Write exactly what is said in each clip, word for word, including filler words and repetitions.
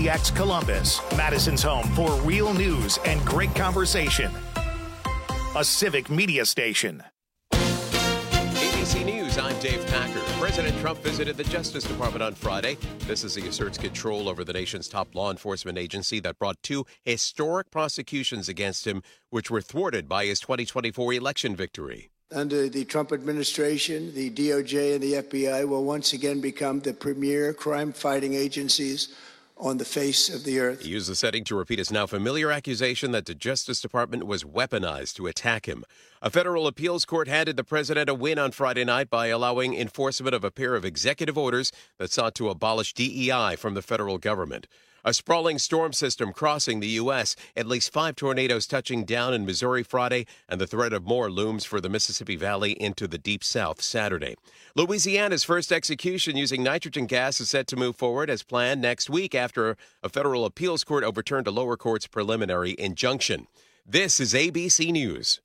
C X Columbus, Madison's home for real news and great conversation. A civic media station. A B C News, I'm Dave Packer. President Trump visited the Justice Department on Friday. This as he asserts control over the nation's top law enforcement agency that brought two historic prosecutions against him, which were thwarted by his twenty twenty-four election victory. Under the Trump administration, the D O J and the F B I will once again become the premier crime-fighting agencies on the face of the earth. He used the setting to repeat his now familiar accusation that the Justice Department was weaponized to attack him. A federal appeals court handed the president a win on Friday night by allowing enforcement of a pair of executive orders that sought to abolish D E I from the federal government. A sprawling storm system crossing the U S, at least five tornadoes touching down in Missouri Friday, and the threat of more looms for the Mississippi Valley into the Deep South Saturday. Louisiana's first execution using nitrogen gas is set to move forward as planned next week after a federal appeals court overturned a lower court's preliminary injunction. This is A B C News.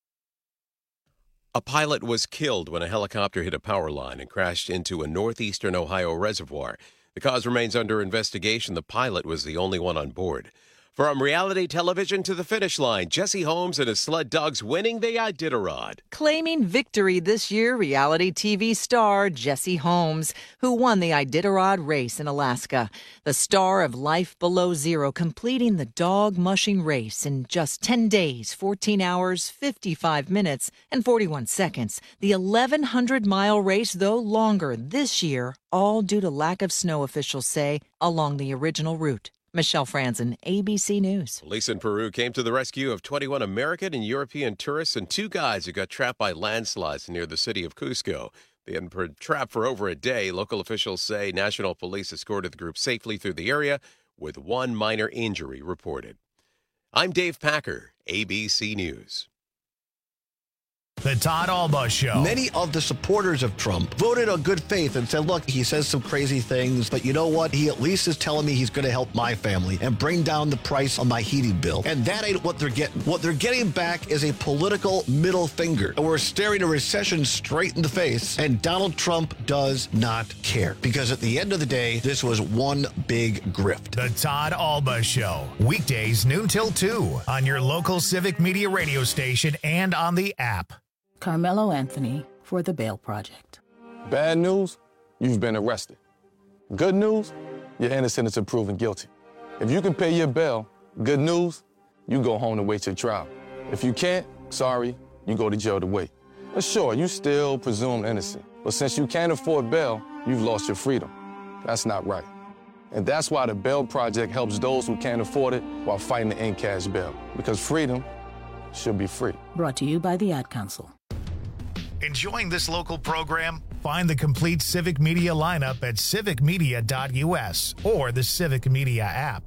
A pilot was killed when a helicopter hit a power line and crashed into a northeastern Ohio reservoir. The cause remains under investigation. The pilot was the only one on board. From reality television to the finish line, Jesse Holmes and his sled dogs winning the Iditarod. Claiming victory this year, reality T V star Jesse Holmes, who won the Iditarod race in Alaska. The star of Life Below Zero completing the dog mushing race in just ten days, fourteen hours, fifty-five minutes, and forty-one seconds. The eleven hundred mile race, though longer this year, all due to lack of snow, officials say, along the original route. Michelle Franzen, A B C News. Police in Peru came to the rescue of twenty-one American and European tourists and two guys who got trapped by landslides near the city of Cusco. They had been trapped for over a day. Local officials say national police escorted the group safely through the area with one minor injury reported. I'm Dave Packer, A B C News. The Todd Alba Show. Many of the supporters of Trump voted on good faith and said, look, he says some crazy things, but you know what? He at least is telling me he's going to help my family and bring down the price on my heating bill. And that ain't what they're getting. What they're getting back is a political middle finger. And we're staring a recession straight in the face, and Donald Trump does not care. Because at the end of the day, this was one big grift. The Todd Alba Show. Weekdays noon till two on your local civic media radio station and on the app. Carmelo Anthony for the Bail Project. Bad news, you've been arrested. Good news, you're innocent until proven guilty. If you can pay your bail, good news, you go home to wait your trial. If you can't, sorry, you go to jail to wait. But sure, you still presumed innocent. But since you can't afford bail, you've lost your freedom. That's not right. And that's why the Bail Project helps those who can't afford it while fighting to end cash bail. Because freedom should be free. Brought to you by the Ad Council. Enjoying this local program? Find the complete Civic Media lineup at civic media dot u s or the Civic Media app.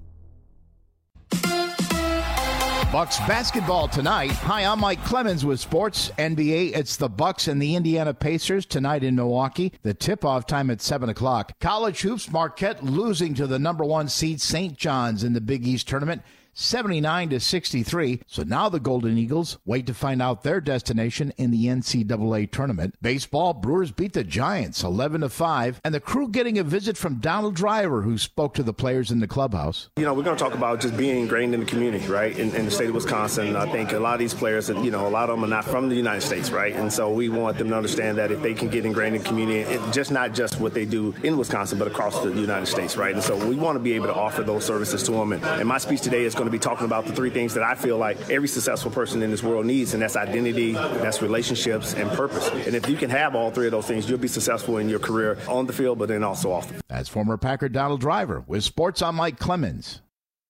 Bucks basketball tonight. Hi, I'm Mike Clemens with Sports N B A. It's the Bucks and the Indiana Pacers tonight in Milwaukee. The tip-off time at seven o'clock. College hoops, Marquette losing to the number one seed Saint John's in the Big East tournament, seventy-nine to sixty-three. So now the Golden Eagles wait to find out their destination in the N C double A tournament. Baseball, Brewers beat the Giants eleven to five, and the Crew getting a visit from Donald Driver, who spoke to the players in the clubhouse. You know, we're going to talk about just being ingrained in the community, right, in, in the state of Wisconsin. I think a lot of these players, you know, a lot of them are not from the United States, right, and so we want them to understand that if they can get ingrained in the community, it, just not just what they do in Wisconsin, but across the United States, right, and so we want to be able to offer those services to them, and, and my speech today is going to be talking about the three things that I feel like every successful person in this world needs, and that's identity, that's relationships, and purpose. And if you can have all three of those things, you'll be successful in your career on the field, but then also off the field. That's former Packer Donald Driver with Sports. I'm Mike Clemens.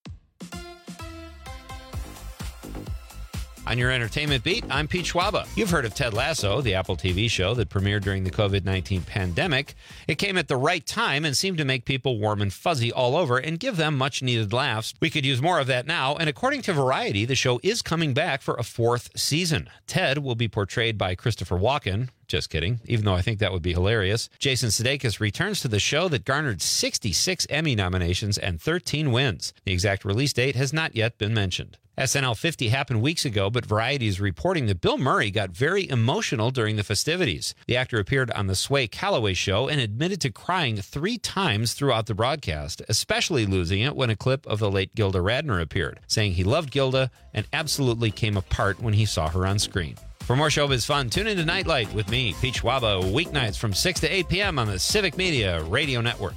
On your entertainment beat, I'm Pete Schwaba. You've heard of Ted Lasso, the Apple T V show that premiered during the covid nineteen pandemic. It came at the right time and seemed to make people warm and fuzzy all over and give them much-needed laughs. We could use more of that now, and according to Variety, the show is coming back for a fourth season. Ted will be portrayed by Christopher Walken. Just kidding, even though I think that would be hilarious. Jason Sudeikis returns to the show that garnered sixty-six Emmy nominations and thirteen wins. The exact release date has not yet been mentioned. S N L fifty happened weeks ago, but Variety is reporting that Bill Murray got very emotional during the festivities. The actor appeared on the Sway Calloway show and admitted to crying three times throughout the broadcast, especially losing it when a clip of the late Gilda Radner appeared, saying he loved Gilda and absolutely came apart when he saw her on screen. For more showbiz fun, tune into Nightlight with me, Pete Schwaba, weeknights from six to eight p.m. on the Civic Media Radio Network.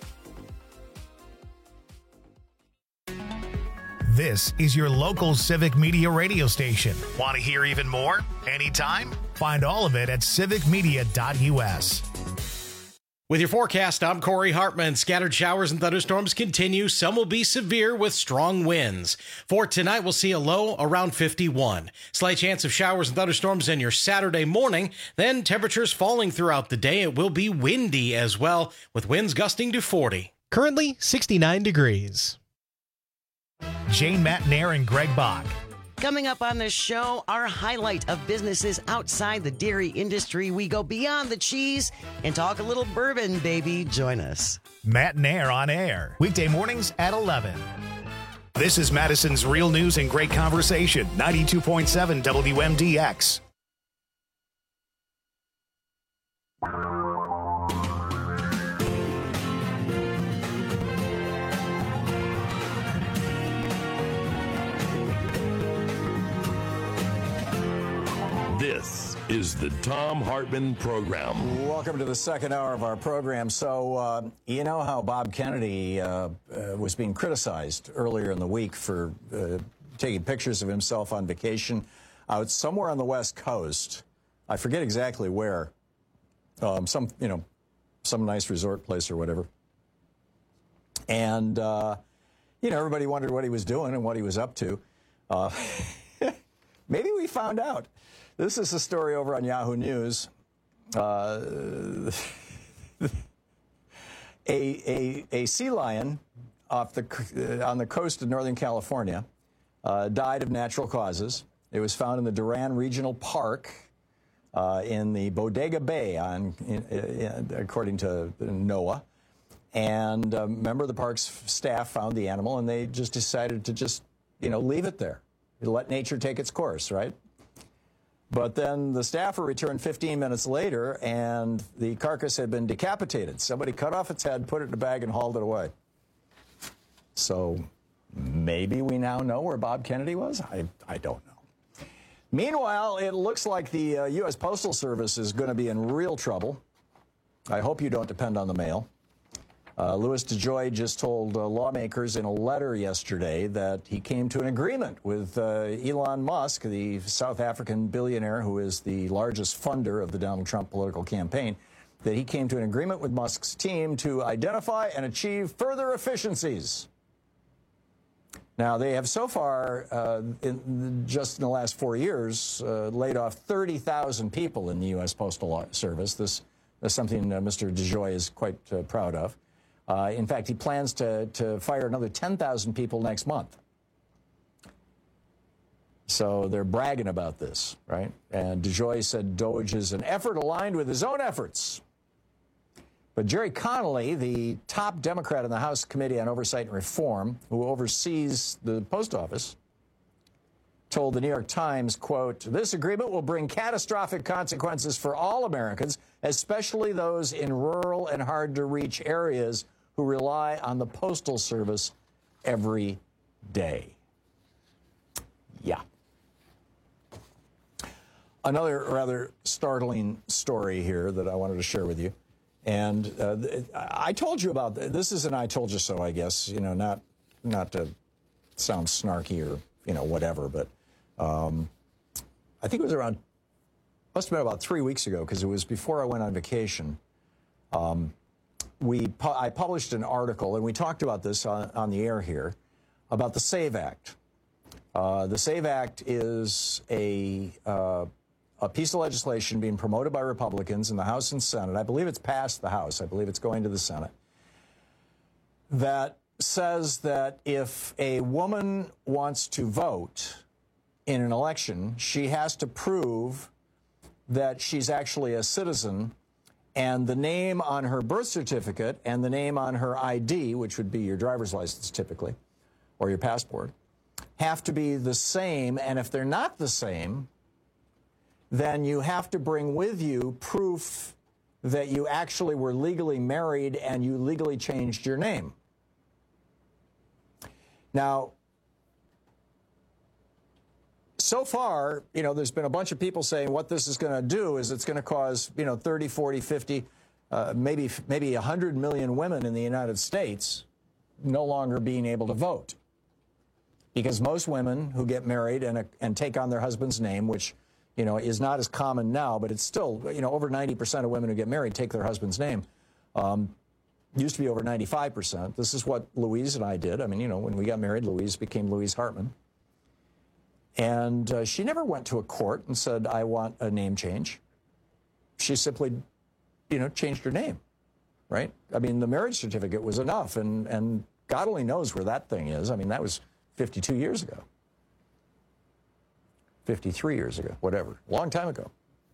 This is your local Civic Media radio station. Want to hear even more? Anytime? Find all of it at civic media dot u s. With your forecast, I'm Corey Hartman. Scattered showers and thunderstorms continue. Some will be severe with strong winds. For tonight, we'll see a low around fifty-one. Slight chance of showers and thunderstorms in your Saturday morning. Then temperatures falling throughout the day. It will be windy as well, with winds gusting to forty. Currently, sixty-nine degrees. Jane Matnair and Greg Bach. Coming up on the show, our highlight of businesses outside the dairy industry. We go beyond the cheese and talk a little bourbon, baby. Join us. Matnair on air, weekday mornings at eleven. This is Madison's Real News and Great Conversation, ninety-two point seven W M D X. This is the Thom Hartmann Program. Welcome to the second hour of our program. So, uh, you know how Bob Kennedy uh, uh, was being criticized earlier in the week for uh, taking pictures of himself on vacation out somewhere on the West Coast. I forget exactly where. Um, some, you know, some nice resort place or whatever. And, uh, you know, everybody wondered what he was doing and what he was up to. Uh, maybe we found out. This is a story over on Yahoo News. Uh, a, a, a sea lion off the, uh, on the coast of Northern California uh, died of natural causes. It was found in the Duran Regional Park uh, in the Bodega Bay, on, in, in, according to NOAA. And a member of the park's staff found the animal, and they just decided to just, you know, leave it there. Let nature take its course, right? But then the staffer returned fifteen minutes later, and the carcass had been decapitated. Somebody cut off its head, put it in a bag, and hauled it away. So maybe we now know where Bob Kennedy was? I, I don't know. Meanwhile, it looks like the uh, U S Postal Service is going to be in real trouble. I hope you don't depend on the mail. Uh, Louis DeJoy just told uh, lawmakers in a letter yesterday that he came to an agreement with uh, Elon Musk, the South African billionaire who is the largest funder of the Donald Trump political campaign, that he came to an agreement with Musk's team to identify and achieve further efficiencies. Now, they have so far, uh, in, just in the last four years, uh, laid off thirty thousand people in the U S Postal Service. This is something uh, Mister DeJoy is quite uh, proud of. Uh, in fact, he plans to, to fire another ten thousand people next month. So they're bragging about this, right? And DeJoy said Doge is an effort aligned with his own efforts. But Jerry Connolly, the top Democrat in the House Committee on Oversight and Reform, who oversees the post office, told the New York Times, quote, "This agreement will bring catastrophic consequences for all Americans, especially those in rural and hard-to-reach areas who rely on the Postal Service every day." Yeah. Another rather startling story here that I wanted to share with you. And uh, I told you about this. Is an I told you so, I guess, you know, not not to sound snarky or, you know, whatever, but um, I think it was around, must have been about three weeks ago, because it was before I went on vacation. Um, we I published an article, and we talked about this on, on the air here, about the SAVE Act. Uh, the SAVE Act is a uh, a piece of legislation being promoted by Republicans in the House and Senate. I believe it's passed the House. I believe it's going to the Senate. That says that if a woman wants to vote in an election, she has to prove that she's actually a citizen, and the name on her birth certificate and the name on her I D, which would be your driver's license typically, or your passport, have to be the same, and if they're not the same, then you have to bring with you proof that you actually were legally married and you legally changed your name. Now, so far, you know, there's been a bunch of people saying what this is going to do is it's going to cause, you know, thirty, forty, fifty, uh, maybe maybe one hundred million women in the United States no longer being able to vote. Because most women who get married and, uh, and take on their husband's name, which, you know, is not as common now, but it's still, you know, over ninety percent of women who get married take their husband's name. Um, used to be over ninety-five percent. This is what Louise and I did. I mean, you know, when we got married, Louise became Louise Hartman. And uh, she never went to a court and said, I want a name change. She simply, you know, changed her name, right? I mean, the marriage certificate was enough, and, and God only knows where that thing is. I mean, that was fifty-two years ago. fifty-three years ago, whatever, long time ago.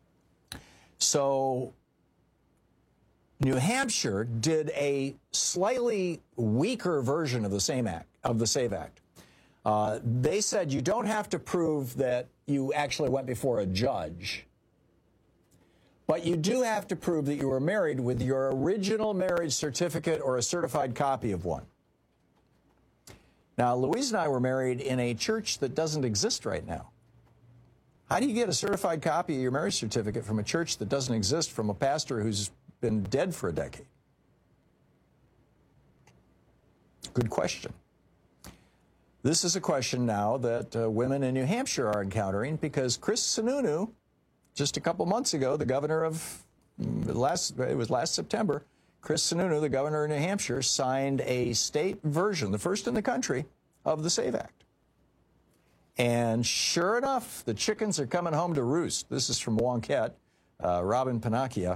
So New Hampshire did a slightly weaker version of the same act, of the SAVE Act. Uh, they said you don't have to prove that you actually went before a judge, but you do have to prove that you were married with your original marriage certificate or a certified copy of one. Now, Louise and I were married in a church that doesn't exist right now. How do you get a certified copy of your marriage certificate from a church that doesn't exist from a pastor who's been dead for a decade? Good question. This is a question now that uh, women in New Hampshire are encountering because Chris Sununu, just a couple months ago, the governor of last, it was last September, Chris Sununu, the governor of New Hampshire, signed a state version, the first in the country, of the SAVE Act. And sure enough, the chickens are coming home to roost. This is from Wonkette, uh, Robin Panacchia.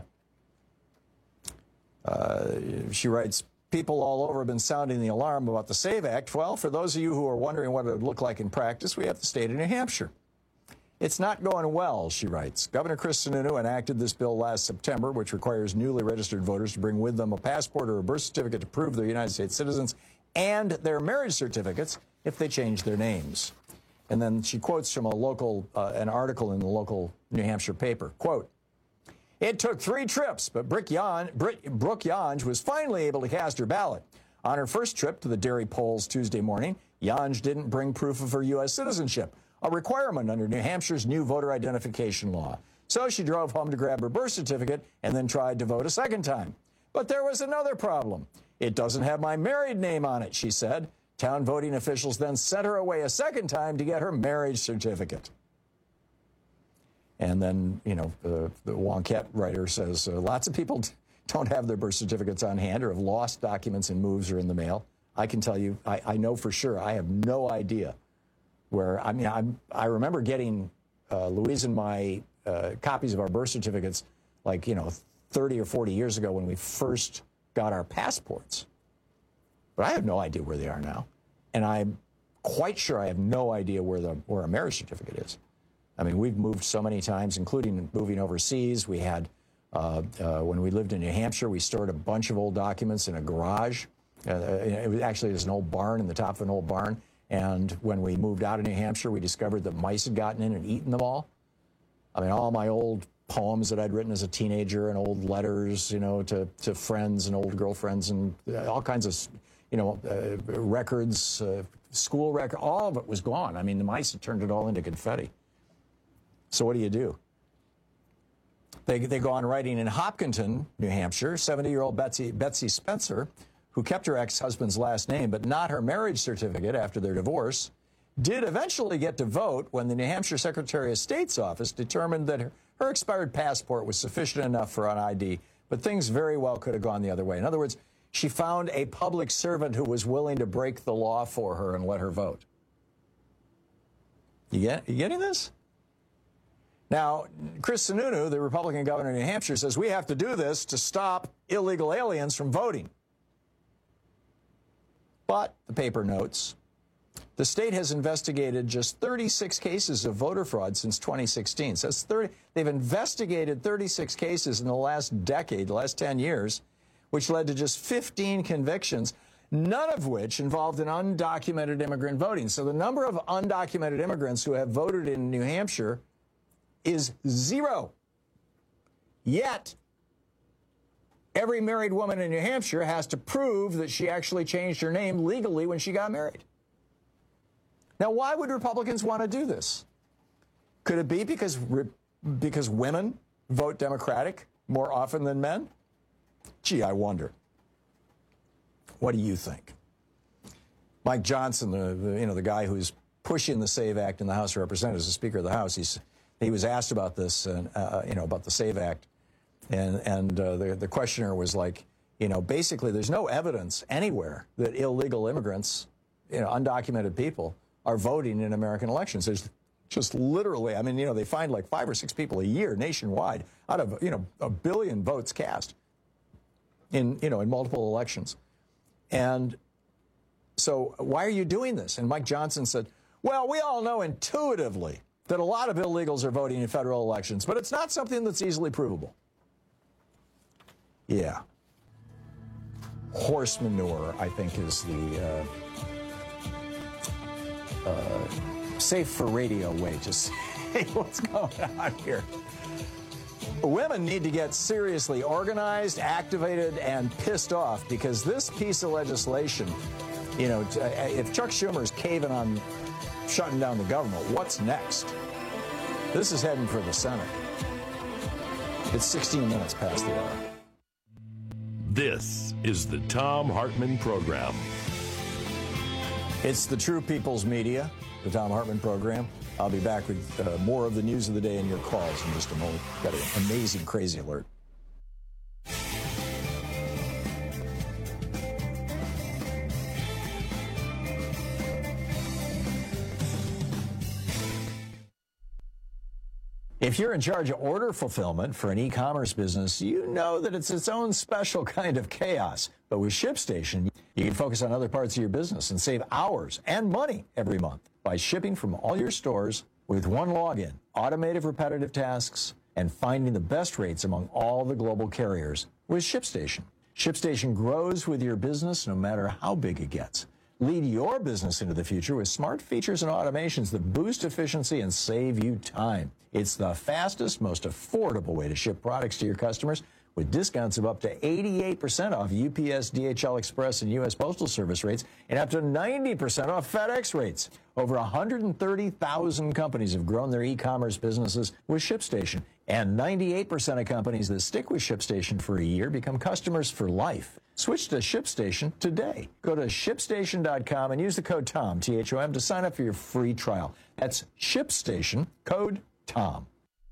Uh, she writes, people all over have been sounding the alarm about the SAVE Act. Well, for those of you who are wondering what it would look like in practice, we have the state of New Hampshire. It's not going well, she writes. Governor Chris Sununu enacted this bill last September, which requires newly registered voters to bring with them a passport or a birth certificate to prove they're United States citizens and their marriage certificates if they change their names. And then she quotes from a local, uh, an article in the local New Hampshire paper. Quote, it took three trips, but Brooke Yonge was finally able to cast her ballot. On her first trip to the Derry polls Tuesday morning, Yonge didn't bring proof of her U S citizenship, a requirement under New Hampshire's new voter identification law. So she drove home to grab her birth certificate and then tried to vote a second time. But there was another problem. It doesn't have my married name on it, she said. Town voting officials then sent her away a second time to get her marriage certificate. And then, you know, uh, the Wonkette writer says uh, lots of people don't have their birth certificates on hand or have lost documents in moves or in the mail. I can tell you, I, I know for sure, I have no idea where, I mean, I'm, I remember getting uh, Louise and my uh, copies of our birth certificates like, you know, thirty or forty years ago when we first got our passports. But I have no idea where they are now. And I'm quite sure I have no idea where, the, where a marriage certificate is. I mean, we've moved so many times, including moving overseas. We had, uh, uh, when we lived in New Hampshire, we stored a bunch of old documents in a garage. Uh, it was actually there's an old barn in the top of an old barn. And when we moved out of New Hampshire, we discovered that mice had gotten in and eaten them all. I mean, all my old poems that I'd written as a teenager and old letters, you know, to, to friends and old girlfriends and all kinds of, you know, uh, records, uh, school record, all of it was gone. I mean, the mice had turned it all into confetti. So what do you do? They, they go on writing in Hopkinton, New Hampshire, seventy-year-old Betsy, Betsy Spencer, who kept her ex-husband's last name but not her marriage certificate after their divorce, did eventually get to vote when the New Hampshire Secretary of State's office determined that her, her expired passport was sufficient enough for an I D, but things very well could have gone the other way. In other words, she found a public servant who was willing to break the law for her and let her vote. You get, you getting this? Now, Chris Sununu, the Republican governor of New Hampshire, says we have to do this to stop illegal aliens from voting. But, the paper notes, the state has investigated just thirty-six cases of voter fraud since twenty sixteen. So that's thirty, they've investigated thirty-six cases in the last decade, the last ten years, which led to just fifteen convictions. none of which involved an undocumented immigrant voting. So the number of undocumented immigrants who have voted in New Hampshire is zero. Yet, every married woman in New Hampshire has to prove that she actually changed her name legally when she got married. Now, why would Republicans want to do this? Could it be because, because women vote Democratic more often than men? Gee, I wonder. What do you think? Mike Johnson, the, the you know the guy who's pushing the SAVE Act in the House of Representatives, the Speaker of the House, he's he was asked about this, and uh, you know about the SAVE Act, and and uh, the the questioner was like, you know, basically, there's no evidence anywhere that illegal immigrants, you know, undocumented people, are voting in American elections. There's just literally, I mean, you know, they find like five or six people a year nationwide out of you know a billion votes cast in you know in multiple elections. And so why are you doing this? And Mike Johnson said, well, we all know intuitively that a lot of illegals are voting in federal elections, but it's not something that's easily provable. Yeah. Horse manure, I think, is the uh, uh, safe for radio way to say what's going on here. Women need to get seriously organized, activated, and pissed off, because this piece of legislation, you know, if Chuck Schumer's caving on shutting down the government, what's next? This is heading for the Senate. It's sixteen minutes past the hour. This is the Thom Hartmann Program. It's the True People's Media, the Thom Hartmann Program. I'll be back with uh, more of the news of the day and your calls in just a moment. Got an amazing crazy alert. If you're in charge of order fulfillment for an e-commerce business, you know that it's its own special kind of chaos. But with ShipStation, you can focus on other parts of your business and save hours and money every month by shipping from all your stores with one login, automated repetitive tasks, and finding the best rates among all the global carriers with ShipStation. ShipStation grows with your business no matter how big it gets. Lead your business into the future with smart features and automations that boost efficiency and save you time. It's the fastest, most affordable way to ship products to your customers, with discounts of up to eighty-eight percent off U P S, D H L Express, and U S Postal Service rates, and up to ninety percent off FedEx rates. Over one hundred thirty thousand companies have grown their e-commerce businesses with ShipStation, and ninety-eight percent of companies that stick with ShipStation for a year become customers for life. Switch to ShipStation today. Go to ship station dot com and use the code TOM, T H O M, to sign up for your free trial. That's ShipStation, code TOM.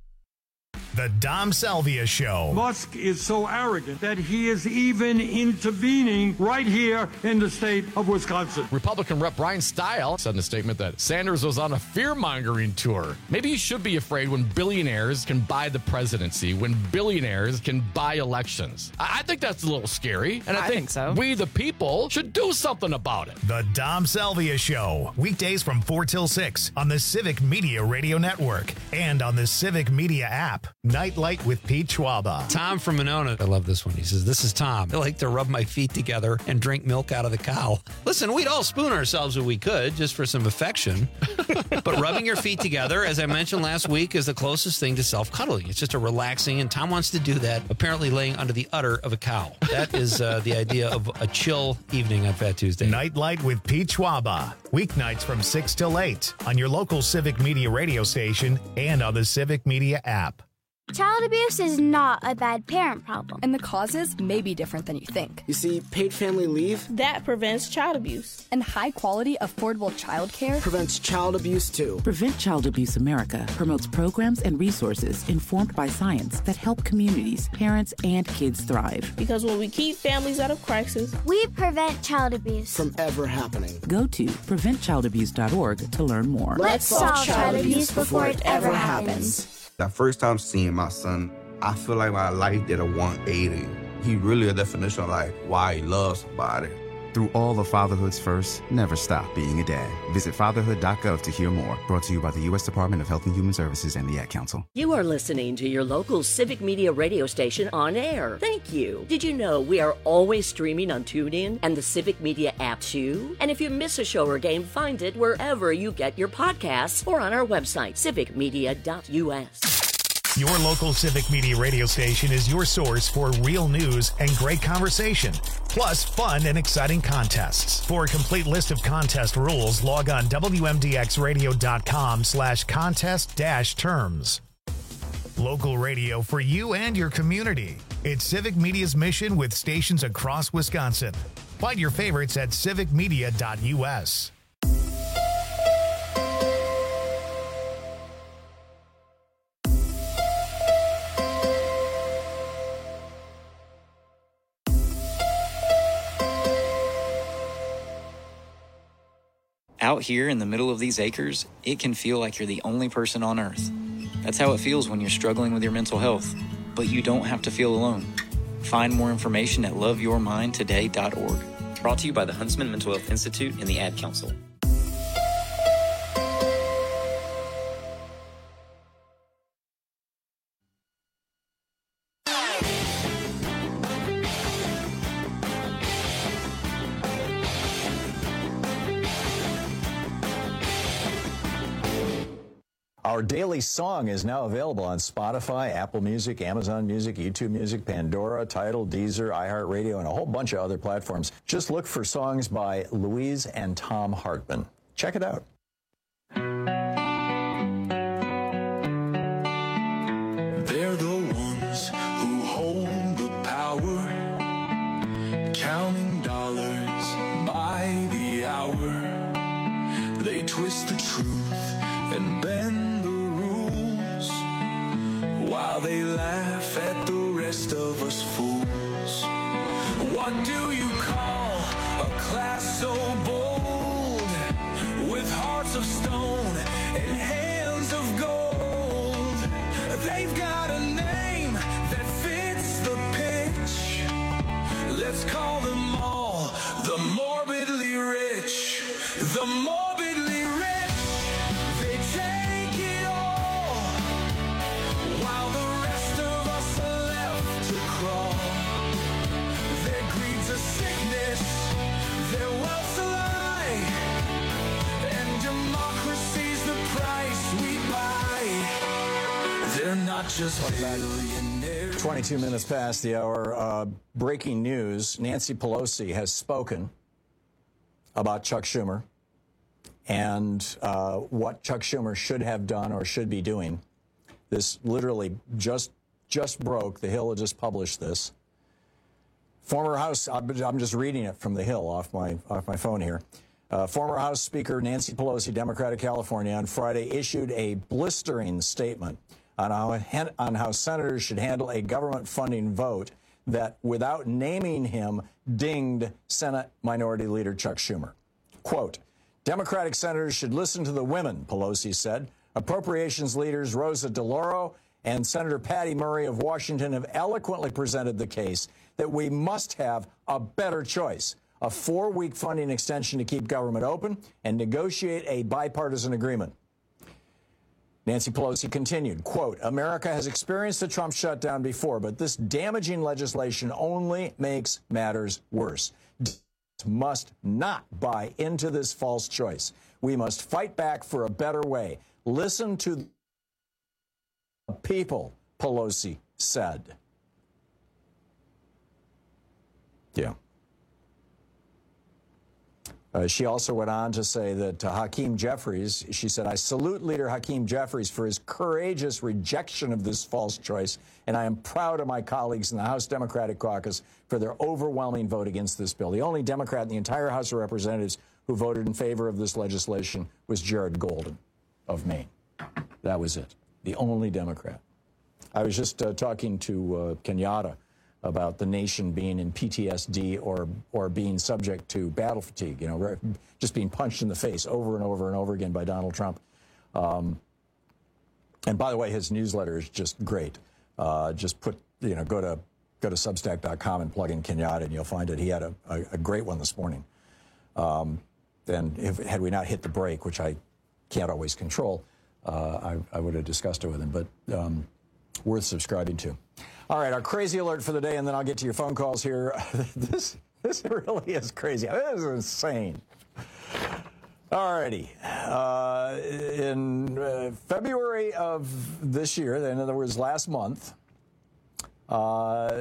The Dom Salvia Show. Musk is so arrogant that he is even intervening right here in the state of Wisconsin. Republican Rep Brian Stile said in a statement that Sanders was on a fear-mongering tour. Maybe you should be afraid when billionaires can buy the presidency, when billionaires can buy elections. I, I think that's a little scary, and I, I think, think so. we, the people, should do something about it. The Dom Salvia Show. Weekdays from four till six on the Civic Media Radio Network and on the Civic Media app. Nightlight with Pete Schwaba. Tom from Monona. I love this one. He says, this is Tom. I like to rub my feet together and drink milk out of the cow. Listen, we'd all spoon ourselves if we could, just for some affection. But rubbing your feet together, as I mentioned last week, is the closest thing to self-cuddling. It's just a relaxing, and Tom wants to do that, apparently laying under the udder of a cow. That is uh, the idea of a chill evening on Fat Tuesday. Nightlight with Pete Schwaba. Weeknights from six till eight on your local Civic Media radio station and on the Civic Media app. Child abuse is not a bad parent problem. And the causes may be different than you think. You see, paid family leave, that prevents child abuse. And high-quality, affordable child care prevents child abuse, too. Prevent Child Abuse America promotes programs and resources informed by science that help communities, parents, and kids thrive. Because when we keep families out of crisis, we prevent child abuse from ever happening. Go to prevent child abuse dot org to learn more. Let's solve child abuse before it ever happens. The first time seeing my son, I feel like my life did a one eighty. He really a definition of like why he loves somebody. Through all of fatherhood's firsts, never stop being a dad. Visit fatherhood dot gov to hear more. Brought to you by the U S Department of Health and Human Services and the Ad Council. You are listening to your local Civic Media radio station on air. Thank you. Did you know we are always streaming on TuneIn and the Civic Media app too? And if you miss a show or game, find it wherever you get your podcasts or on our website, civic media dot u s. Your local Civic Media radio station is your source for real news and great conversation, plus fun and exciting contests. For a complete list of contest rules, log on W M D X radio dot com slash contest dash terms. Local radio for you and your community. It's Civic Media's mission with stations across Wisconsin. Find your favorites at civic media dot u s. Out here in the middle of these acres, it can feel like you're the only person on earth. That's how it feels when you're struggling with your mental health. But you don't have to feel alone. Find more information at love your mind today dot org. Brought to you by the Huntsman Mental Health Institute and the Ad Council. Our daily song is now available on Spotify, Apple Music, Amazon Music, YouTube Music, Pandora, Tidal, Deezer, iHeartRadio, and a whole bunch of other platforms. Just look for songs by Louise and Tom Hartman. Check it out. They're the ones who hold the power, counting dollars by the hour. They twist the truth and bend while they laugh at the rest of us fools. What do you call a class so bold, with hearts of stone and hands of gold? They've got a name that fits the pitch. Let's call them all the morbidly rich. The morbidly rich. They take it all, while the rest of us are left to crawl. Their greed's a sickness, their wealth's a lie, and democracy's the price we buy. They're not just billionaires. twenty-two minutes past the hour. Uh, breaking news. Nancy Pelosi has spoken about Chuck Schumer and uh, what Chuck Schumer should have done or should be doing. This literally just just broke. The Hill had just published this. Former House, I'm just reading it from The Hill off my off my phone here. Uh, former House Speaker Nancy Pelosi, Democrat of California, on Friday issued a blistering statement on how on how senators should handle a government funding vote that, without naming him, dinged Senate Minority Leader Chuck Schumer. Quote, Democratic senators should listen to the women, Pelosi said. Appropriations leaders Rosa DeLauro and Senator Patty Murray of Washington have eloquently presented the case that we must have a better choice, a four-week funding extension to keep government open and negotiate a bipartisan agreement. Nancy Pelosi continued, quote, America has experienced a Trump shutdown before, but this damaging legislation only makes matters worse. Must not buy into this false choice. We must fight back for a better way. Listen to the people, Pelosi said. Yeah. Uh, she also went on to say that uh, Hakeem Jeffries, she said, I salute Leader Hakeem Jeffries for his courageous rejection of this false choice, and I am proud of my colleagues in the House Democratic Caucus for their overwhelming vote against this bill. The only Democrat in the entire House of Representatives who voted in favor of this legislation was Jared Golden of Maine. That was it. The only Democrat. I was just uh, talking to uh, Kenyatta about the nation being in P T S D or or being subject to battle fatigue, you know, just being punched in the face over and over and over again by Donald Trump. Um, and by the way, his newsletter is just great. Uh, just put, you know, go to go to Substack dot com and plug in Kenyatta, and you'll find it. He had a, a, a great one this morning. Um, and if, had we not hit the break, which I can't always control, uh, I, I would have discussed it with him. But um, worth subscribing to. All right, our crazy alert for the day, and then I'll get to your phone calls here. this this really is crazy. This is insane. All righty. Uh, in uh, February of this year, in other words, last month, uh,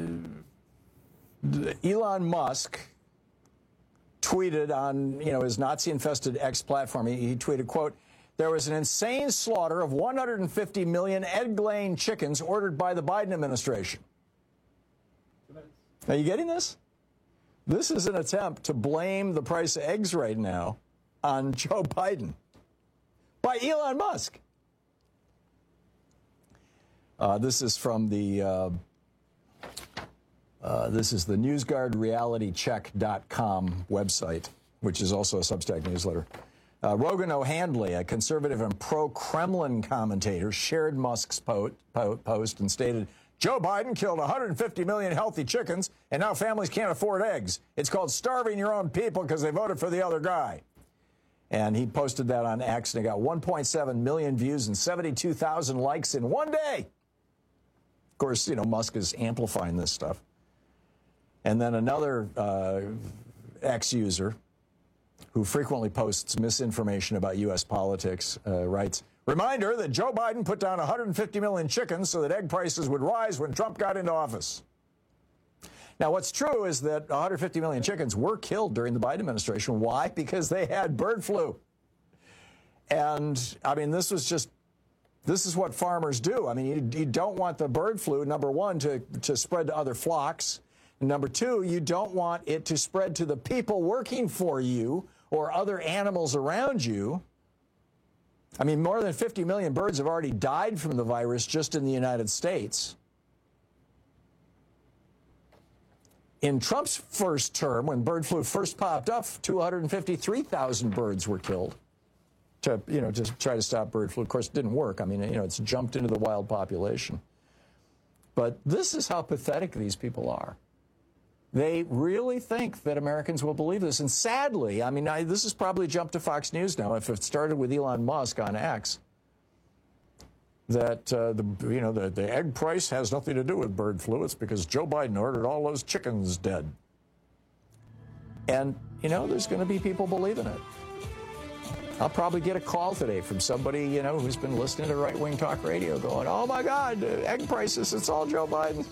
Elon Musk tweeted on, you know, his Nazi-infested X platform. He, he tweeted, quote, "There was an insane slaughter of one hundred fifty million egg-laying chickens ordered by the Biden administration." Are you getting this? This is an attempt to blame the price of eggs right now on Joe Biden by Elon Musk. Uh, this is from the uh, uh, this is the NewsGuard Reality Check dot com website, which is also a Substack newsletter. Uh, Rogan O'Handley, a conservative and pro-Kremlin commentator, shared Musk's po- po- post and stated, "Joe Biden killed one hundred fifty million healthy chickens, and now families can't afford eggs. It's called starving your own people because they voted for the other guy." And he posted that on X, and it got one point seven million views and seventy-two thousand likes in one day. Of course, you know, Musk is amplifying this stuff. And then another uh, X user who frequently posts misinformation about U S politics uh, writes, "Reminder that Joe Biden put down one hundred fifty million chickens so that egg prices would rise when Trump got into office." Now, what's true is that one hundred fifty million chickens were killed during the Biden administration. Why? Because they had bird flu. And, I mean, this was just, this is what farmers do. I mean, you, you don't want the bird flu, number one, to, to spread to other flocks. And number two, you don't want it to spread to the people working for you or other animals around you. I mean, more than fifty million birds have already died from the virus just in the United States. In Trump's first term, when bird flu first popped up, two hundred fifty-three thousand birds were killed to, you know, to try to stop bird flu. Of course, it didn't work. I mean, you know, it's jumped into the wild population. But this is how pathetic these people are. They really think that Americans will believe this. And sadly, I mean, I, this has probably jumped to Fox News now. If it started with Elon Musk on X, that uh, the you know the, the egg price has nothing to do with bird flu. It's because Joe Biden ordered all those chickens dead. And, you know, there's going to be people believing it. I'll probably get a call today from somebody, you know, who's been listening to right-wing talk radio going, "Oh, my God, egg prices, it's all Joe Biden."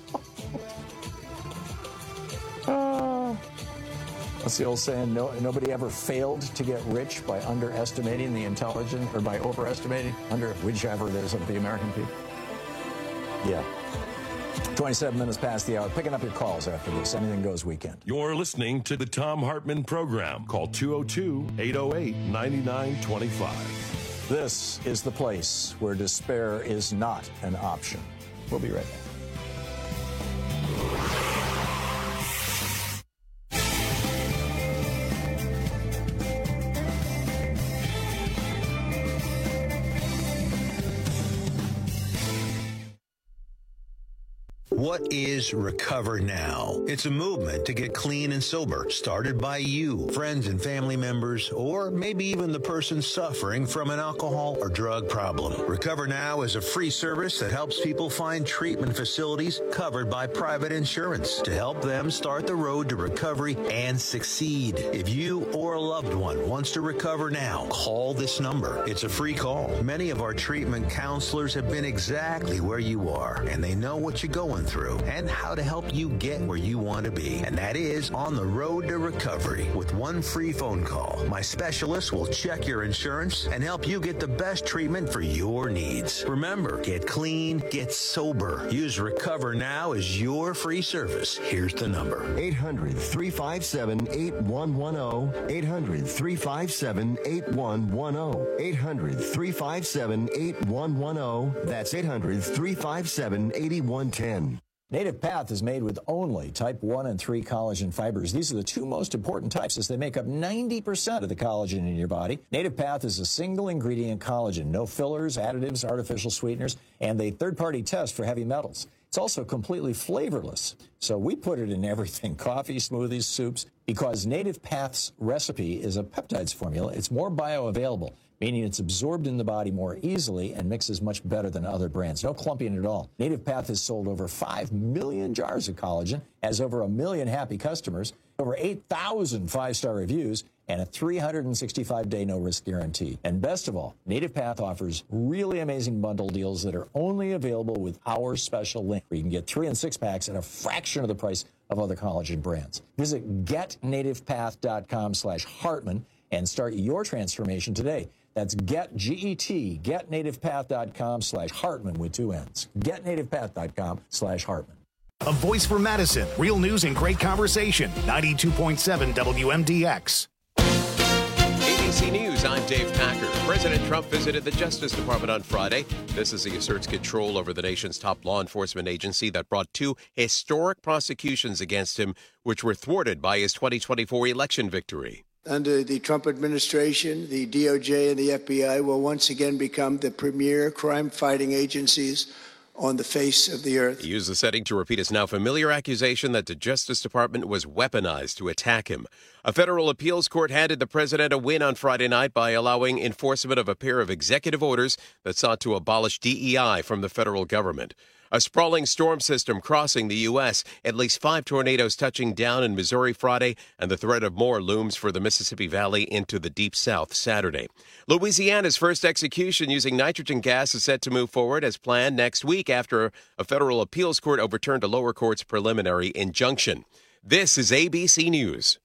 uh, That's the old saying, no, nobody ever failed to get rich by underestimating the intelligence, or by overestimating, under whichever it is, of the American people. Yeah. twenty-seven minutes past the hour. Picking up your calls after this. Anything Goes weekend. You're listening to the Thom Hartmann Program. Call two oh two, eight oh eight, nine nine two five. This is the place where despair is not an option. We'll be right back. What is Recover Now? It's a movement to get clean and sober, started by you, friends and family members, or maybe even the person suffering from an alcohol or drug problem. Recover Now is a free service that helps people find treatment facilities covered by private insurance to help them start the road to recovery and succeed. If you or a loved one wants to recover now, call this number. It's a free call. Many of our treatment counselors have been exactly where you are, and they know what you're going through and how to help you get where you want to be. And that is on the road to recovery. With one free phone call, my specialist will check your insurance and help you get the best treatment for your needs. Remember, get clean, get sober. Use Recover Now as your free service. Here's the number. eight hundred, three five seven, eight one one zero. eight hundred, three five seven, eight one one zero. eight hundred, three five seven, eight one one zero. That's eight hundred, three five seven, eight one one zero. Native Path is made with only type one and three collagen fibers. These are the two most important types, as they make up ninety percent of the collagen in your body. Native Path is a single ingredient collagen, no fillers, additives, artificial sweeteners, and a third-party test for heavy metals. It's also completely flavorless. So we put it in everything, coffee, smoothies, soups, because Native Path's recipe is a peptides formula. It's more bioavailable, meaning it's absorbed in the body more easily and mixes much better than other brands. No clumping at all. Native Path has sold over five million jars of collagen, has over a million happy customers, over eight thousand five-star reviews, and a three hundred sixty-five day no-risk guarantee. And best of all, Native Path offers really amazing bundle deals that are only available with our special link, where you can get three and six packs at a fraction of the price of other collagen brands. Visit getnativepath.com slash Hartman and start your transformation today. That's get, G E T, getnativepath.com slash Hartman with two N's. Getnativepath.com slash Hartman. A voice for Madison. Real news and great conversation. ninety-two point seven W M D X. A B C News, I'm Dave Packer. President Trump visited the Justice Department on Friday. This as he asserts control over the nation's top law enforcement agency that brought two historic prosecutions against him, which were thwarted by his twenty twenty-four election victory. Under the Trump administration, the D O J and the F B I will once again become the premier crime-fighting agencies on the face of the earth. He used the setting to repeat his now familiar accusation that the Justice Department was weaponized to attack him. A federal appeals court handed the president a win on Friday night by allowing enforcement of a pair of executive orders that sought to abolish D E I from the federal government. A sprawling storm system crossing the U S, at least five tornadoes touching down in Missouri Friday, and the threat of more looms for the Mississippi Valley into the Deep South Saturday. Louisiana's first execution using nitrogen gas is set to move forward as planned next week after a federal appeals court overturned a lower court's preliminary injunction. This is A B C News.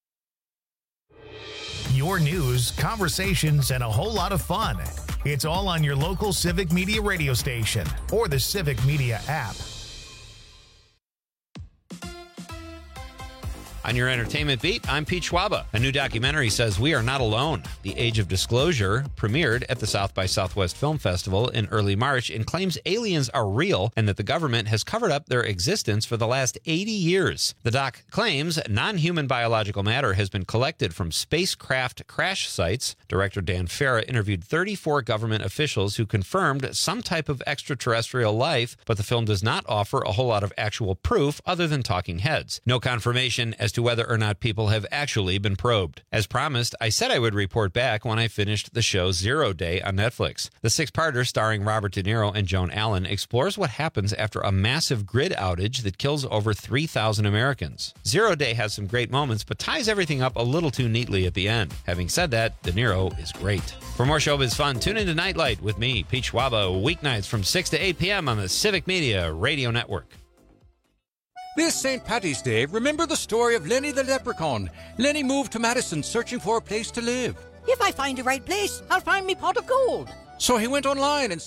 Your news, conversations, and a whole lot of fun. It's all on your local Civic Media radio station or the Civic Media app. On your entertainment beat, I'm Pete Schwaba. A new documentary says we are not alone. The Age of Disclosure premiered at the South by Southwest Film Festival in early March and claims aliens are real and that the government has covered up their existence for the last eighty years. The doc claims non-human biological matter has been collected from spacecraft crash sites. Director Dan Farah interviewed thirty-four government officials who confirmed some type of extraterrestrial life, but the film does not offer a whole lot of actual proof other than talking heads. No confirmation as to whether or not people have actually been probed. As promised, I said I would report back when I finished the show Zero Day on Netflix. The six-parter starring Robert De Niro and Joan Allen explores what happens after a massive grid outage that kills over three thousand Americans. Zero Day has some great moments, but ties everything up a little too neatly at the end. Having said that, De Niro is great. For more showbiz fun, tune into Nightlight with me, Pete Schwaba, weeknights from six to eight p.m. on the Civic Media Radio Network. This Saint Paddy's Day, remember the story of Lenny the Leprechaun. Lenny moved to Madison searching for a place to live. If I find the right place, I'll find me pot of gold. So he went online and...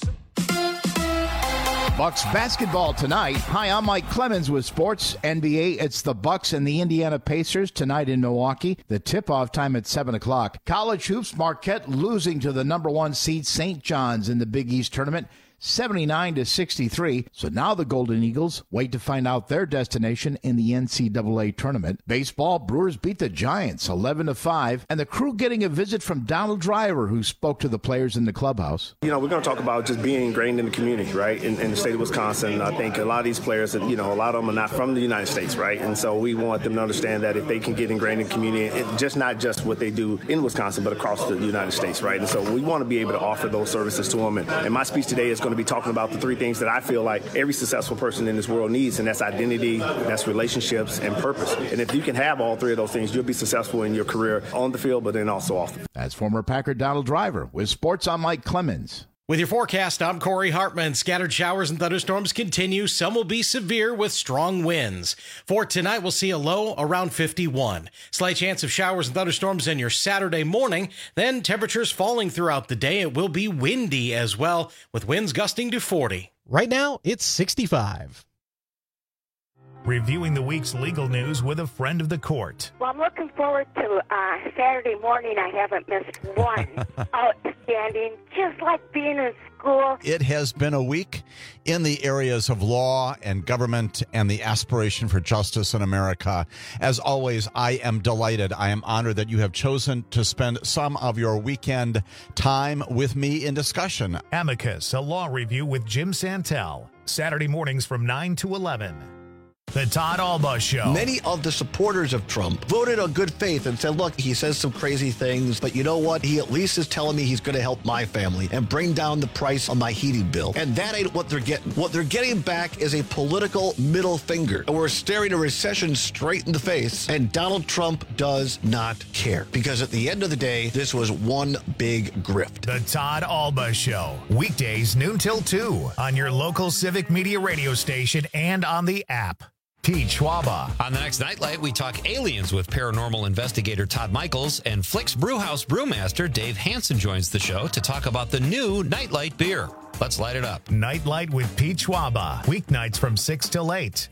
Bucks basketball tonight. Hi, I'm Mike Clemens with Sports N B A. It's the Bucks and the Indiana Pacers tonight in Milwaukee. The tip-off time at seven o'clock. College hoops, Marquette losing to the number one seed Saint John's in the Big East tournament, seventy-nine to sixty-three. So now the Golden Eagles wait to find out their destination in the N C double A tournament. Baseball, Brewers beat the Giants eleven to five, and the Crew getting a visit from Donald Driver, who spoke to the players in the clubhouse. You know, we're going to talk about just being ingrained in the community, right, in, in the state of Wisconsin. I think a lot of these players, you know, a lot of them are not from the United States, right, and so we want them to understand that if they can get ingrained in the community, it, just not just what they do in Wisconsin, but across the United States, right, and so we want to be able to offer those services to them, and, and my speech today is going to be talking about the three things that I feel like every successful person in this world needs, and that's identity, that's relationships, and purpose. And if you can have all three of those things, you'll be successful in your career on the field, but then also off the field. That's former Packer Donald Driver. With sports, I'm Mike Clemens. With your forecast, I'm Corey Hartman. Scattered showers and thunderstorms continue. Some will be severe with strong winds. For tonight, we'll see a low around fifty-one. Slight chance of showers and thunderstorms in your Saturday morning. Then temperatures falling throughout the day. It will be windy as well, with winds gusting to forty. Right now, it's sixty-five. Reviewing the week's legal news with a friend of the court. Well, I'm looking forward to uh, Saturday morning. I haven't missed one. Outstanding, just like being in school. It has been a week in the areas of law and government and the aspiration for justice in America. As always, I am delighted. I am honored that you have chosen to spend some of your weekend time with me in discussion. Amicus, a law review with Jim Santel. Saturday mornings from nine to eleven. The Todd Alba Show. Many of the supporters of Trump voted on good faith and said, look, he says some crazy things, but you know what? He at least is telling me he's going to help my family and bring down the price on my heating bill. And that ain't what they're getting. What they're getting back is a political middle finger. And we're staring a recession straight in the face, and Donald Trump does not care. Because at the end of the day, this was one big grift. The Todd Alba Show. Weekdays noon till two on your local Civic Media radio station and on the app. Pete Schwaba. On the next Nightlight, we talk aliens with paranormal investigator Todd Michaels, and Flick's Brewhouse brewmaster Dave Hansen joins the show to talk about the new Nightlight beer. Let's light it up. Nightlight with Pete Schwaba. Weeknights from six till eight.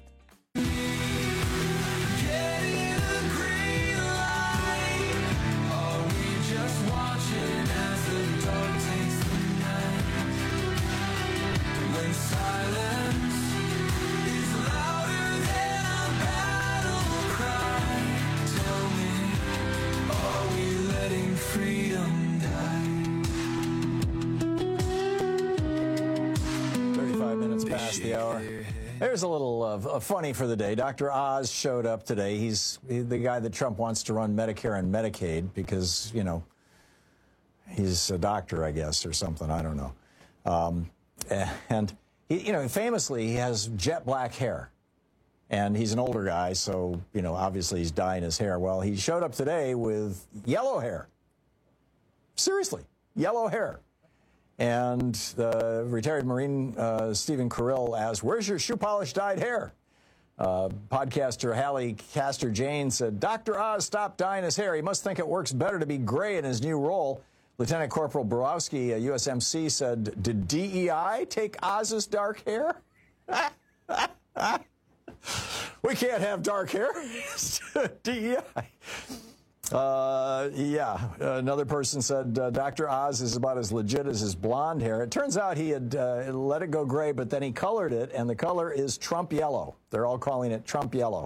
The hour. There's a little uh, funny for the day. Doctor Oz showed up today. He's the guy that Trump wants to run Medicare and Medicaid because, you know, he's a doctor, I guess, or something. I don't know. Um, and, he, you know, famously, he has jet black hair. And he's an older guy, so, you know, obviously he's dyeing his hair. Well, he showed up today with yellow hair. Seriously, yellow hair. And the retired Marine uh, Stephen Carrill asked, where's your shoe polish dyed hair? Uh, podcaster Hallie Castor-Jane said, Doctor Oz stopped dyeing his hair. He must think it works better to be gray in his new role. Lieutenant Corporal Borowski, a U S M C, said, did D E I take Oz's dark hair? We can't have dark hair. D E I. Uh, yeah, another person said uh, Doctor Oz is about as legit as his blonde hair. It turns out he had uh, let it go gray, but then he colored it, and the color is Trump yellow. They're all calling it Trump yellow.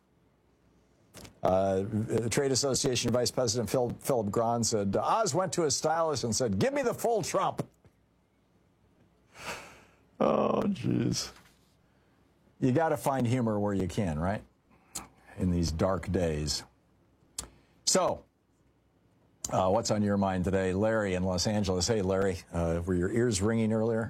Uh, the Trade Association Vice President Phil, Philip Grahn said, Oz went to his stylist and said, give me the full Trump. Oh, jeez. You got to find humor where you can, right? In these dark days. So, uh, what's on your mind today? Larry in Los Angeles. Hey, Larry, uh, were your ears ringing earlier?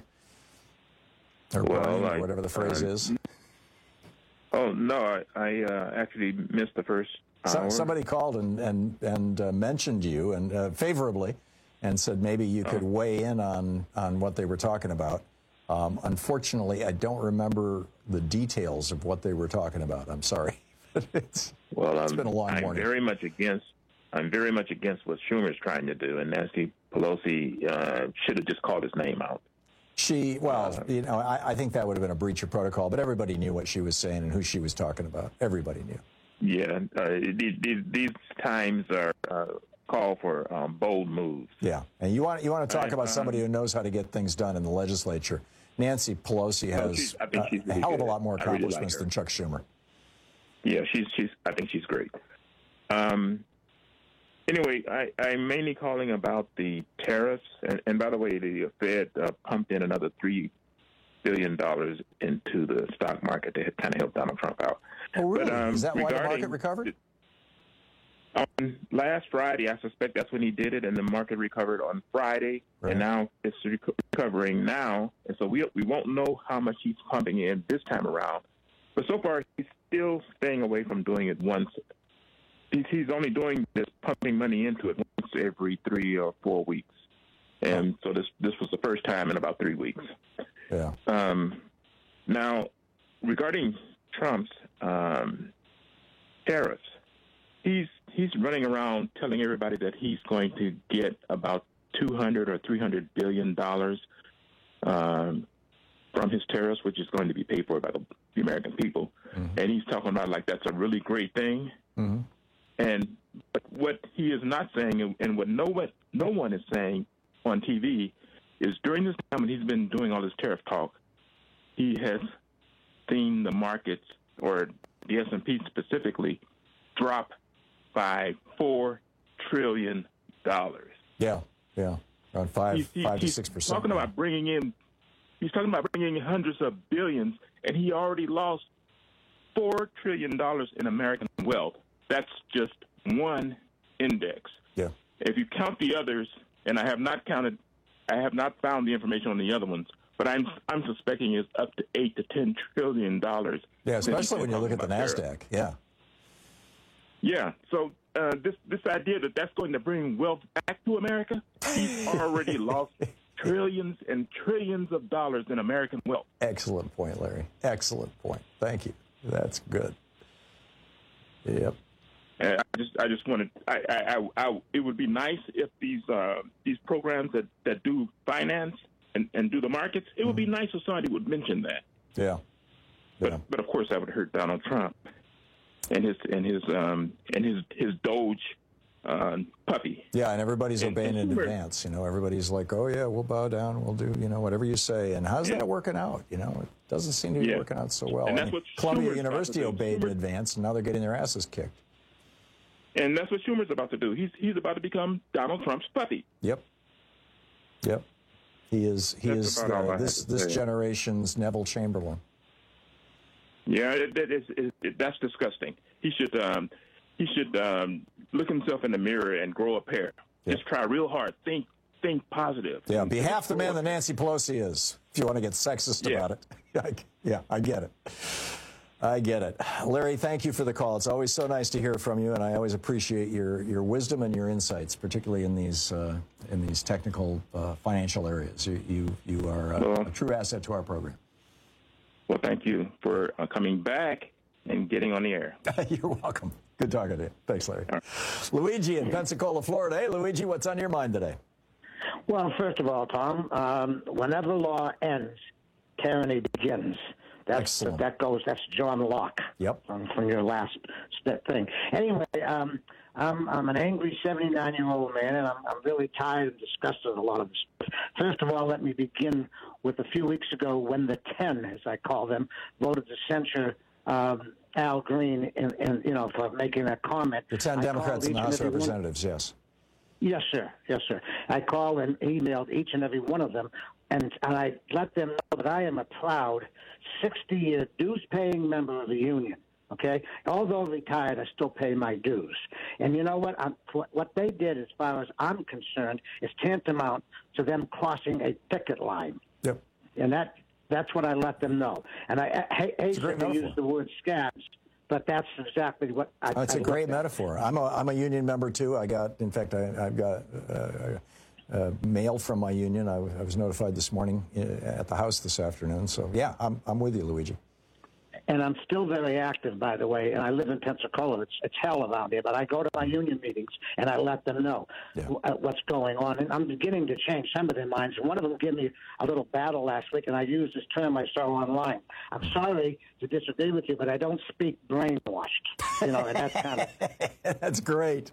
Or well, burning, I, or whatever the phrase uh, is? Oh, no, I, I uh, actually missed the first So, hour. somebody called and, and, and uh, mentioned you and uh, favorably and said maybe you could Oh. weigh in on, on what they were talking about. Um, unfortunately, I don't remember the details of what they were talking about. I'm sorry. it's, Well, it's um, been a long I'm morning. very much against. I'm very much against what Schumer's trying to do, and Nancy Pelosi uh, should have just called his name out. She, well, you know, I, I think that would have been a breach of protocol, but everybody knew what she was saying and who she was talking about. Everybody knew. Yeah, uh, these, these, these times are uh, call for um, bold moves. Yeah, and you want you want to talk Right, about um, somebody who knows how to get things done in the legislature. Nancy Pelosi No, has she's- I think uh, she's a really hell of a good. lot more I really like accomplishments her. than Chuck Schumer. Yeah, she's she's. I think she's great. Um. Anyway, I, I'm mainly calling about the tariffs, and, and by the way, the Fed uh, pumped in another three billion dollars into the stock market to kind of help Donald Trump out. Oh, really? But, um, Is that why the regarding- market recovered? On last Friday, I suspect that's when he did it, and the market recovered on Friday, Right. and now it's reco- recovering now, and so we we won't know how much he's pumping in this time around. But so far, he's still staying away from doing it once. He's, he's only doing this, pumping money into it once every three or four weeks, and so this this was the first time in about three weeks. Yeah. Um, now, regarding Trump's um, tariffs, he's he's running around telling everybody that he's going to get about two hundred or three hundred billion dollars um, from his tariffs, which is going to be paid for by the, the American people. Mm-hmm. And he's talking about like that's a really great thing. Mm-hmm. And but what he is not saying, and- and what no one no one is saying on T V, is during this time when he's been doing all this tariff talk, he has seen the markets, or the S and P specifically, drop by four trillion dollars. Yeah, yeah, around five, He's, he- five to he's six percent. talking about bringing in He's talking about bringing in hundreds of billions, and he already lost four trillion dollars in American wealth. That's just one index. Yeah. If you count the others, and I have not counted, I have not found the information on the other ones, but I'm I'm suspecting it's up to eight to ten trillion dollars. Yeah, especially when you look at the tariffs. NASDAQ. Yeah. Yeah. So uh, this this idea that that's going to bring wealth back to America, he's already lost trillions and trillions of dollars in American wealth. Excellent point, Larry. Excellent point. Thank you. That's good. Yep. And I just, I just wanted, I, I, I, I, it would be nice if these, uh, these programs that, that do finance and, and do the markets, it would be nice if somebody would mention that. Yeah. But, yeah. but of course, that would hurt Donald Trump and his, and his, um, and his, his Doge uh, puppy. Yeah, and everybody's and, obeying and in advance. You know, everybody's like, "Oh yeah, we'll bow down. We'll do, you know, whatever you say." And how's yeah. that working out? You know, it doesn't seem to be yeah. working out so well. And I that's mean, what Columbia Schumer's University about to do. obeyed in Schumer- advance, and now they're getting their asses kicked. And that's what Schumer's about to do. He's he's about to become Donald Trump's puppy. Yep. Yep. He is. He That's is about all uh, I this have to this say. generation's Neville Chamberlain. Yeah, it, it, it, it, that's disgusting. He should um, he should um, look himself in the mirror and grow a pair. Yeah. Just try real hard. Think think positive. Yeah, be half the man that Nancy Pelosi is. If you want to get sexist Yeah. about it. I, yeah, I get it. I get it. Larry, thank you for the call. It's always so nice to hear from you, and I always appreciate your, your wisdom and your insights, particularly in these uh, in these technical uh, financial areas. You you, you are a, Well, a true asset to our program. Well, thank you for uh, coming back and getting on the air. You're welcome. Good talking to you. Thanks, Larry. Luigi in Pensacola, Florida. Hey, Luigi, what's on your mind today? Well, first of all, Tom, um, whenever law ends, tyranny begins. That's Excellent. that goes. That's John Locke. Yep. From, from your last st- thing. Anyway, um, I'm I'm an angry seventy-nine year old man, and I'm I'm really tired and disgusted with a lot of this. First of all, let me begin with a few weeks ago when the ten, as I call them, voted to censure um, Al Green, and and you know for making that comment. The ten I Democrats in called the each House of and every one- Representatives, yes. Yes, sir. Yes, sir. I called and emailed each and every one of them, and, and I let them know that I am a proud sixty-year dues-paying member of the union, okay? Although retired, I still pay my dues. And you know what? I'm, what they did, as far as I'm concerned, is tantamount to them crossing a picket line. Yep. And that that's what I let them know. And I, I hate It's a great to use metaphor. the word scabs, but that's exactly what I Oh, it's I a great looked at. metaphor. I'm a, I'm a union member, too. I got, in fact, I, I've got uh, uh, mail from my union. I, w- I was notified this morning uh, at the House this afternoon. So, yeah, I'm, I'm with you, Luigi. And I'm still very active, by the way, and I live in Pensacola. It's, it's hell around here, but I go to my union meetings, and I let them know Yeah. w- uh, what's going on. And I'm beginning to change some of their minds. And one of them gave me a little battle last week, and I used this term I saw online. I'm sorry to disagree with you, but I don't speak brainwashed. You know, and that's kind of... That's great.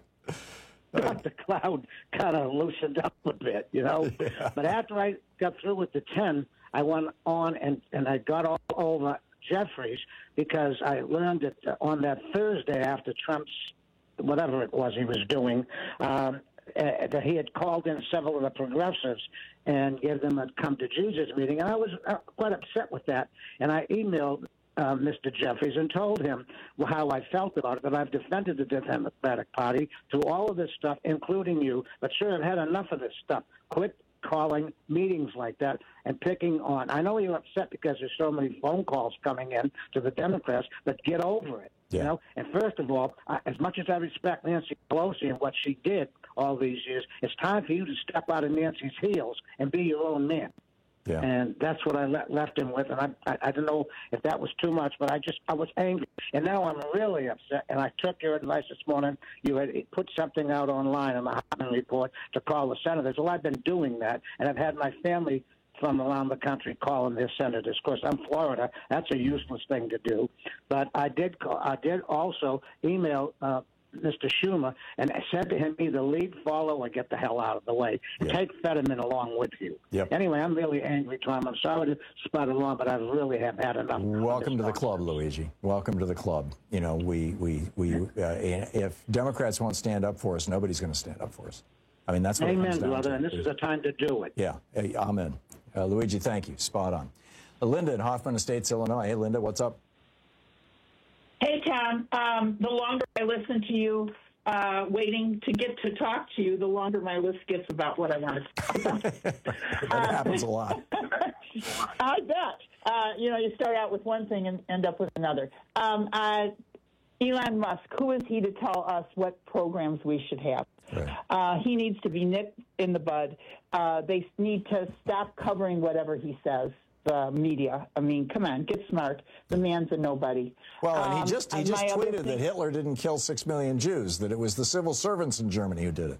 the cloud kind of loosened up a bit, you know. Yeah. But after I got through with the ten, I went on and, and I got all over Jeffries because I learned that on that Thursday after Trump's, whatever it was he was doing, um, uh, that he had called in several of the progressives and gave them a come to Jesus meeting. And I was uh, quite upset with that. And I emailed Uh, Mister Jeffries and told him how I felt about it, that I've defended the Democratic Party through all of this stuff, including you. But, sir, I've had enough of this stuff. Quit calling meetings like that and picking on. I know you're upset because there's so many phone calls coming in to the Democrats, but get over it. Yeah. You know, and first of all, I, as much as I respect Nancy Pelosi and what she did all these years, it's time for you to step out of Nancy's heels and be your own man. Yeah. And that's what I le- left him with. And I, I, I don't know if that was too much, but I just, I was angry. And now I'm really upset. And I took your advice this morning. You had put something out online on the Hartman Report to call the senators. Well, I've been doing that. And I've had my family from around the country calling their senators. Of course, I'm Florida. That's a useless thing to do. But I did, call, I did also email uh, Mister Schumer, and I said to him, either lead, follow, or get the hell out of the way. And Yep. take Fetterman along with you. Yep. Anyway, I'm really angry, Tom. I'm sorry to spot it on, but I really have had enough. Welcome to the club, Luigi. Welcome to the club. You know, we, we, we uh, if Democrats won't stand up for us, nobody's going to stand up for us. I mean, that's what it Amen, comes down brother, to. and this is the time to do it. Yeah, hey, amen. Uh, Luigi, thank you. Spot on. Uh, Linda in Hoffman Estates, Illinois. Hey, Linda, what's up? Hey, Tom. Um, the longer I listen to you, uh, waiting to get to talk to you, the longer my list gets about what I want to talk about. That happens a lot. I bet. Uh, you know, you start out with one thing and end up with another. Um, uh, Elon Musk, who is he to tell us what programs we should have? Right. Uh, he needs to be nipped in the bud. Uh, they need to stop covering whatever he says. The media. I mean, come on, get smart. The man's a nobody. Well, and he Um, just he and just my other tweeted thing- that Hitler didn't kill six million Jews, that it was the civil servants in Germany who did it.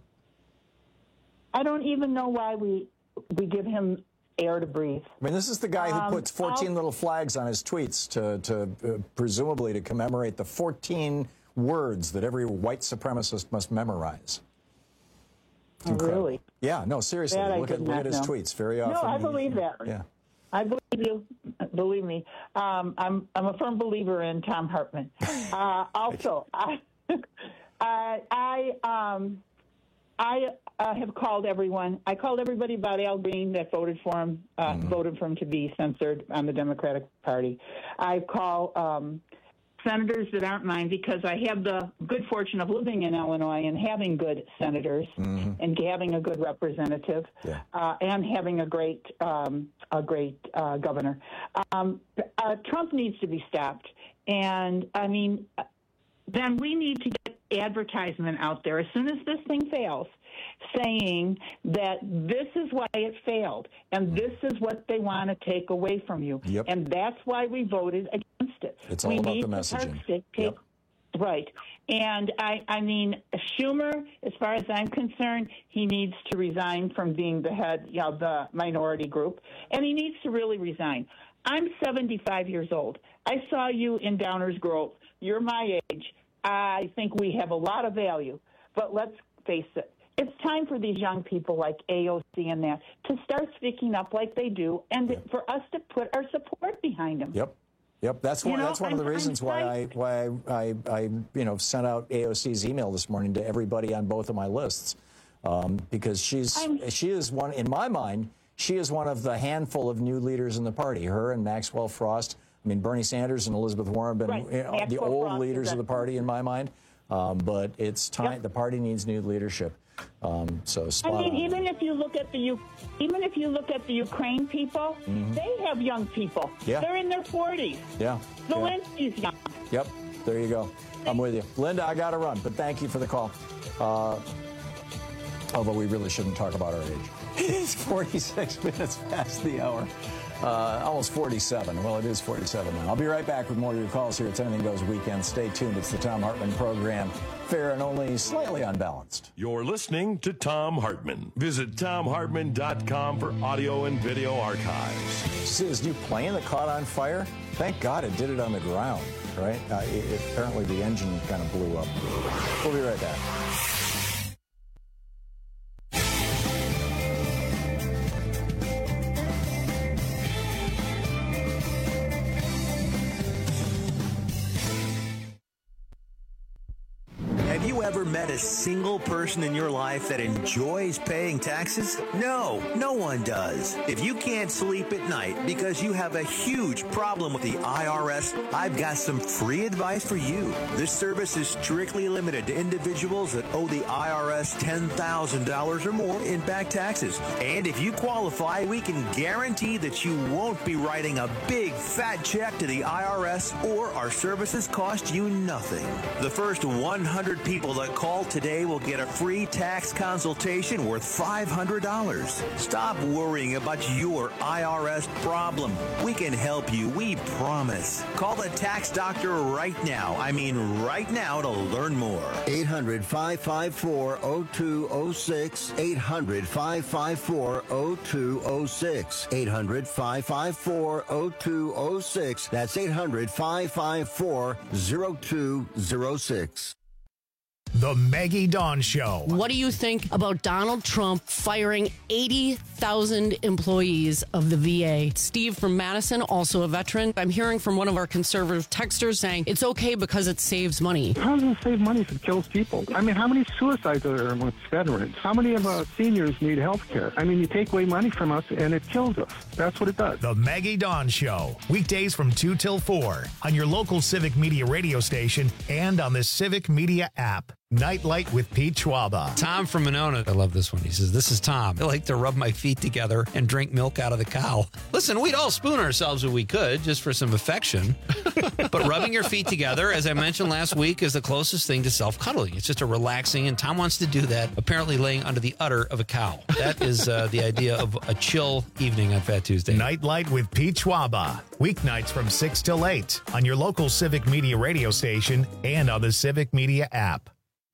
I don't even know why we we give him air to breathe. I mean, this is the guy who Um, puts fourteen I'll- little flags on his tweets to, to uh, presumably to commemorate the fourteen words that every white supremacist must memorize. It's Oh, incredible. really? Yeah, no, seriously. That I Look at did look not at his know. tweets very often. No, I he- believe that. Yeah. I believe you. Believe me. Um, I'm I'm a firm believer in Tom Hartman. Uh, also, I I I, um, I uh, have called everyone. I called everybody about Al Green that voted for him, uh, Mm-hmm. voted for him to be censored on the Democratic Party. I call um, senators that aren't mine because I have the good fortune of living in Illinois and having good senators Mm-hmm. and having a good representative uh, and having a great um, a great uh, governor. Um, uh, Trump needs to be stopped, and I mean, then we need to get advertisement out there as soon as this thing fails, saying that this is why it failed and this is what they want to take away from you, Yep. and that's why we voted against it. It's all we about need the to messaging. take- Yep. Right. And I, I mean, Schumer, as far as I'm concerned, he needs to resign from being the head you know, the minority group, and he needs to really resign. I'm seventy-five years old. I saw you in Downers Grove. You're my age. I think we have a lot of value, but let's face it. It's time for these young people like A O C and that to start speaking up like they do, and for us to put our support behind them. Yep. Yep, that's You one. know, that's one of the I'm- reasons I'm why I why I, I, I you know sent out A O C's email this morning to everybody on both of my lists, um, because she's I'm- she is one in my mind. She is one of the handful of new leaders in the party. Her and Maxwell Frost. I mean, Bernie Sanders and Elizabeth Warren have been Right. you know, the Maxwell old Frost leaders is of the party in my mind. Um, but it's time. Yep. The party needs new leadership. Um, so spot I mean, on. even if you look at the U- even if you look at the Ukraine people, Mhm. they have young people. Yeah. They're in their forties. Yeah. yeah. Zelensky's young. Yep. There you go. I'm with you. Linda, I got to run, but thank you for the call. Uh, although we really shouldn't talk about our age. It's forty-six minutes past the hour. Uh, almost forty-seven. Well, it is forty-seven now. I'll be right back with more of your calls here. It's Anything Goes Weekend. Stay tuned. It's the Tom Hartman program. Fair and only slightly unbalanced. You're listening to Tom Hartman. Visit tom hartman dot com for audio and video archives. See this new plane that caught on fire? Thank God it did it on the ground, right? Uh, it, it, apparently the engine kind of blew up. We'll be right back. Have you ever met a single person in your life that enjoys paying taxes? No, no one does. If you can't sleep at night because you have a huge problem with the I R S, I've got some free advice for you. This service is strictly limited to individuals that owe the I R S ten thousand dollars or more in back taxes. And if you qualify, we can guarantee that you won't be writing a big fat check to the I R S, or our services cost you nothing. The first one hundred people that call today will get a free tax consultation worth five hundred dollars. Stop worrying about your I R S problem. We can help you, we promise. Call the tax doctor right now. I mean right now to learn more. eight hundred, five five four, oh two oh six. eight hundred, five five four, oh two oh six. eight hundred, five five four, oh two oh six. That's eight hundred, five five four, oh two oh six. The Maggie Dawn Show. What do you think about Donald Trump firing eighty thousand employees of the V A? Steve from Madison, also a veteran. I'm hearing from one of our conservative texters saying it's okay because it saves money. How does it save money if it kills people? I mean, how many suicides are there amongst veterans? How many of our seniors need health care? I mean, you take away money from us and it kills us. That's what it does. The Maggie Dawn Show. Weekdays from two till four on your local Civic Media radio station and on the Civic Media app. Nightlight with Pete Schwaba. Tom from Monona. I love this one. He says, this is Tom. I like to rub my feet together and drink milk out of the cow. Listen, we'd all spoon ourselves if we could, just for some affection. But rubbing your feet together, as I mentioned last week, is the closest thing to self-cuddling. It's just a relaxing, and Tom wants to do that, apparently laying under the udder of a cow. That is uh, the idea of a chill evening on Fat Tuesday. Nightlight with Pete Schwaba. Weeknights from six till eight on your local Civic Media radio station and on the Civic Media app.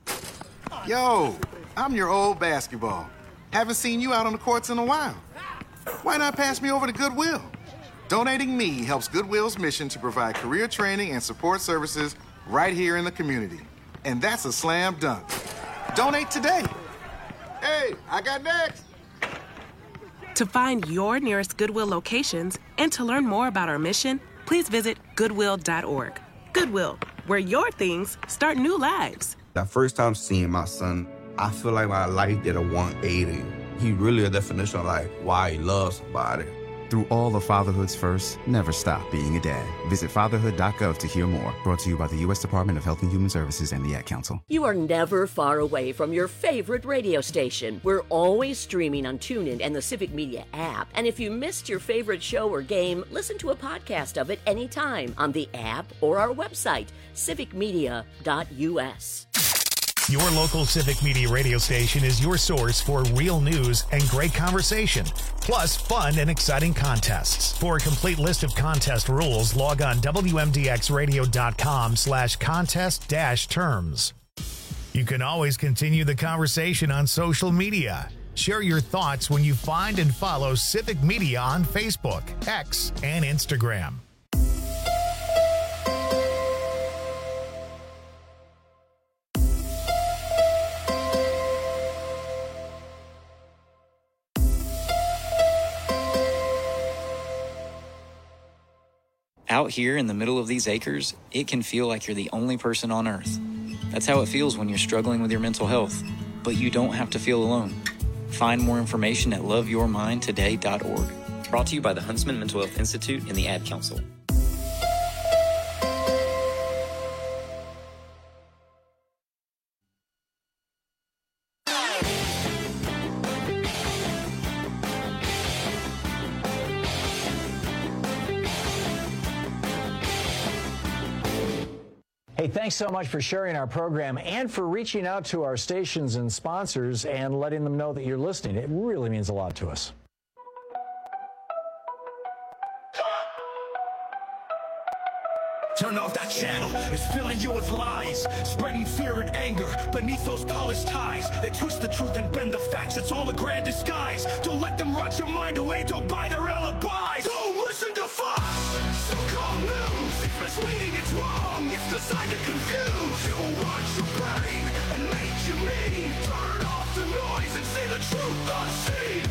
Yo, I'm your old basketball. Haven't seen you out on the courts in a while. Why not pass me over to Goodwill? Donating me helps Goodwill's mission to provide career training and support services right here in the community. And that's a slam dunk. Donate today. Hey, I got next. To find your nearest Goodwill locations and to learn more about our mission, please visit goodwill dot org. Goodwill, where your things start new lives. The first time seeing my son, I feel like my life did a one eighty. He really a definition of like why he loves somebody. Through all the fatherhoods first, never stop being a dad. Visit fatherhood dot gov to hear more. Brought to you by the U S Department of Health and Human Services and the Ad Council. You are never far away from your favorite radio station. We're always streaming on TuneIn and the Civic Media app. And if you missed your favorite show or game, listen to a podcast of it anytime on the app or our website, civic media dot u s. Your local Civic Media radio station is your source for real news and great conversation, plus fun and exciting contests. For a complete list of contest rules, log on W M D X radio dot com slash contest dash terms. You can always continue the conversation on social media. Share your thoughts when you find and follow Civic Media on Facebook, X, and Instagram. Out here in the middle of these acres, it can feel like you're the only person on Earth. That's how it feels when you're struggling with your mental health. But you don't have to feel alone. Find more information at love your mind today dot org. Brought to you by the Huntsman Mental Health Institute and the Ad Council. Hey, thanks so much for sharing our program and for reaching out to our stations and sponsors and letting them know that you're listening. It really means a lot to us. Turn off that channel, it's filling you with lies, spreading fear and anger beneath those college ties. They twist the truth and bend the facts, it's all a grand disguise. Don't let them rot your mind away, don't buy their alibis. Don't listen to Fox, so-called news. If misleading, it's wrong, it's designed to confuse. It will watch your brain and make you mean. Turn off the noise and say the truth unseen.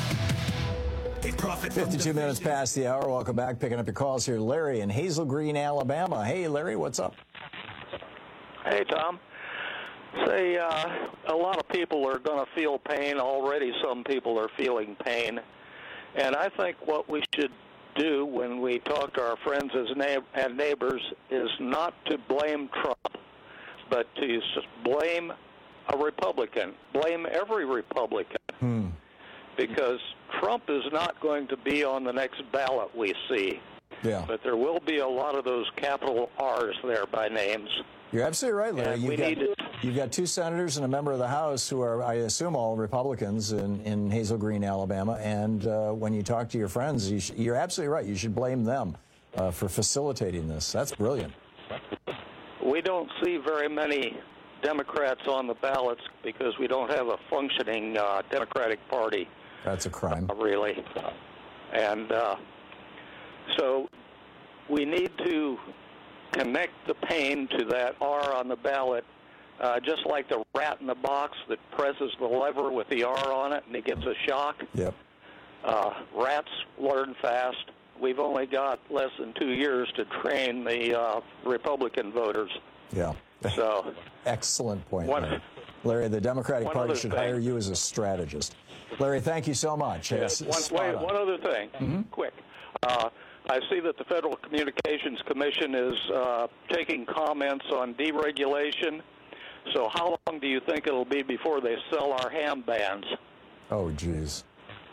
fifty-two minutes past the hour. Welcome back. Picking up your calls here. Larry in Hazel Green, Alabama. Hey, Larry, what's up? Hey, Tom. Say, uh, a lot of people are going to feel pain. Already some people are feeling pain. And I think what we should do when we talk to our friends as na- and neighbors is not to blame Trump, but to blame a Republican. Blame every Republican. Hmm. Because Trump is not going to be on the next ballot we see. Yeah. But there will be a lot of those capital R's there by names. You're absolutely right, Larry. And You've we got, need to... you've got two senators and a member of the House who are, I assume, all Republicans in, in Hazel Green, Alabama. And uh, when you talk to your friends, you sh- you're absolutely right. You should blame them uh, for facilitating this. That's brilliant. We don't see very many Democrats on the ballots because we don't have a functioning uh, Democratic Party. That's a crime. Uh, really. And uh, so we need to connect the pain to that R on the ballot uh, just like the rat in the box that presses the lever with the R on it and it gets a shock. Yep. Uh, rats learn fast. We've only got less than two years to train the uh, Republican voters. Yeah. So, excellent point, one, Larry. Larry, the Democratic one Party other should thing. hire you as a strategist. Larry, thank you so much. Yeah, It's one, spot wait, on. one other thing, Mhm. quick. Uh, I see that the Federal Communications Commission is uh, taking comments on deregulation. So how long do you think it'll be before they sell our ham bands? Oh, geez.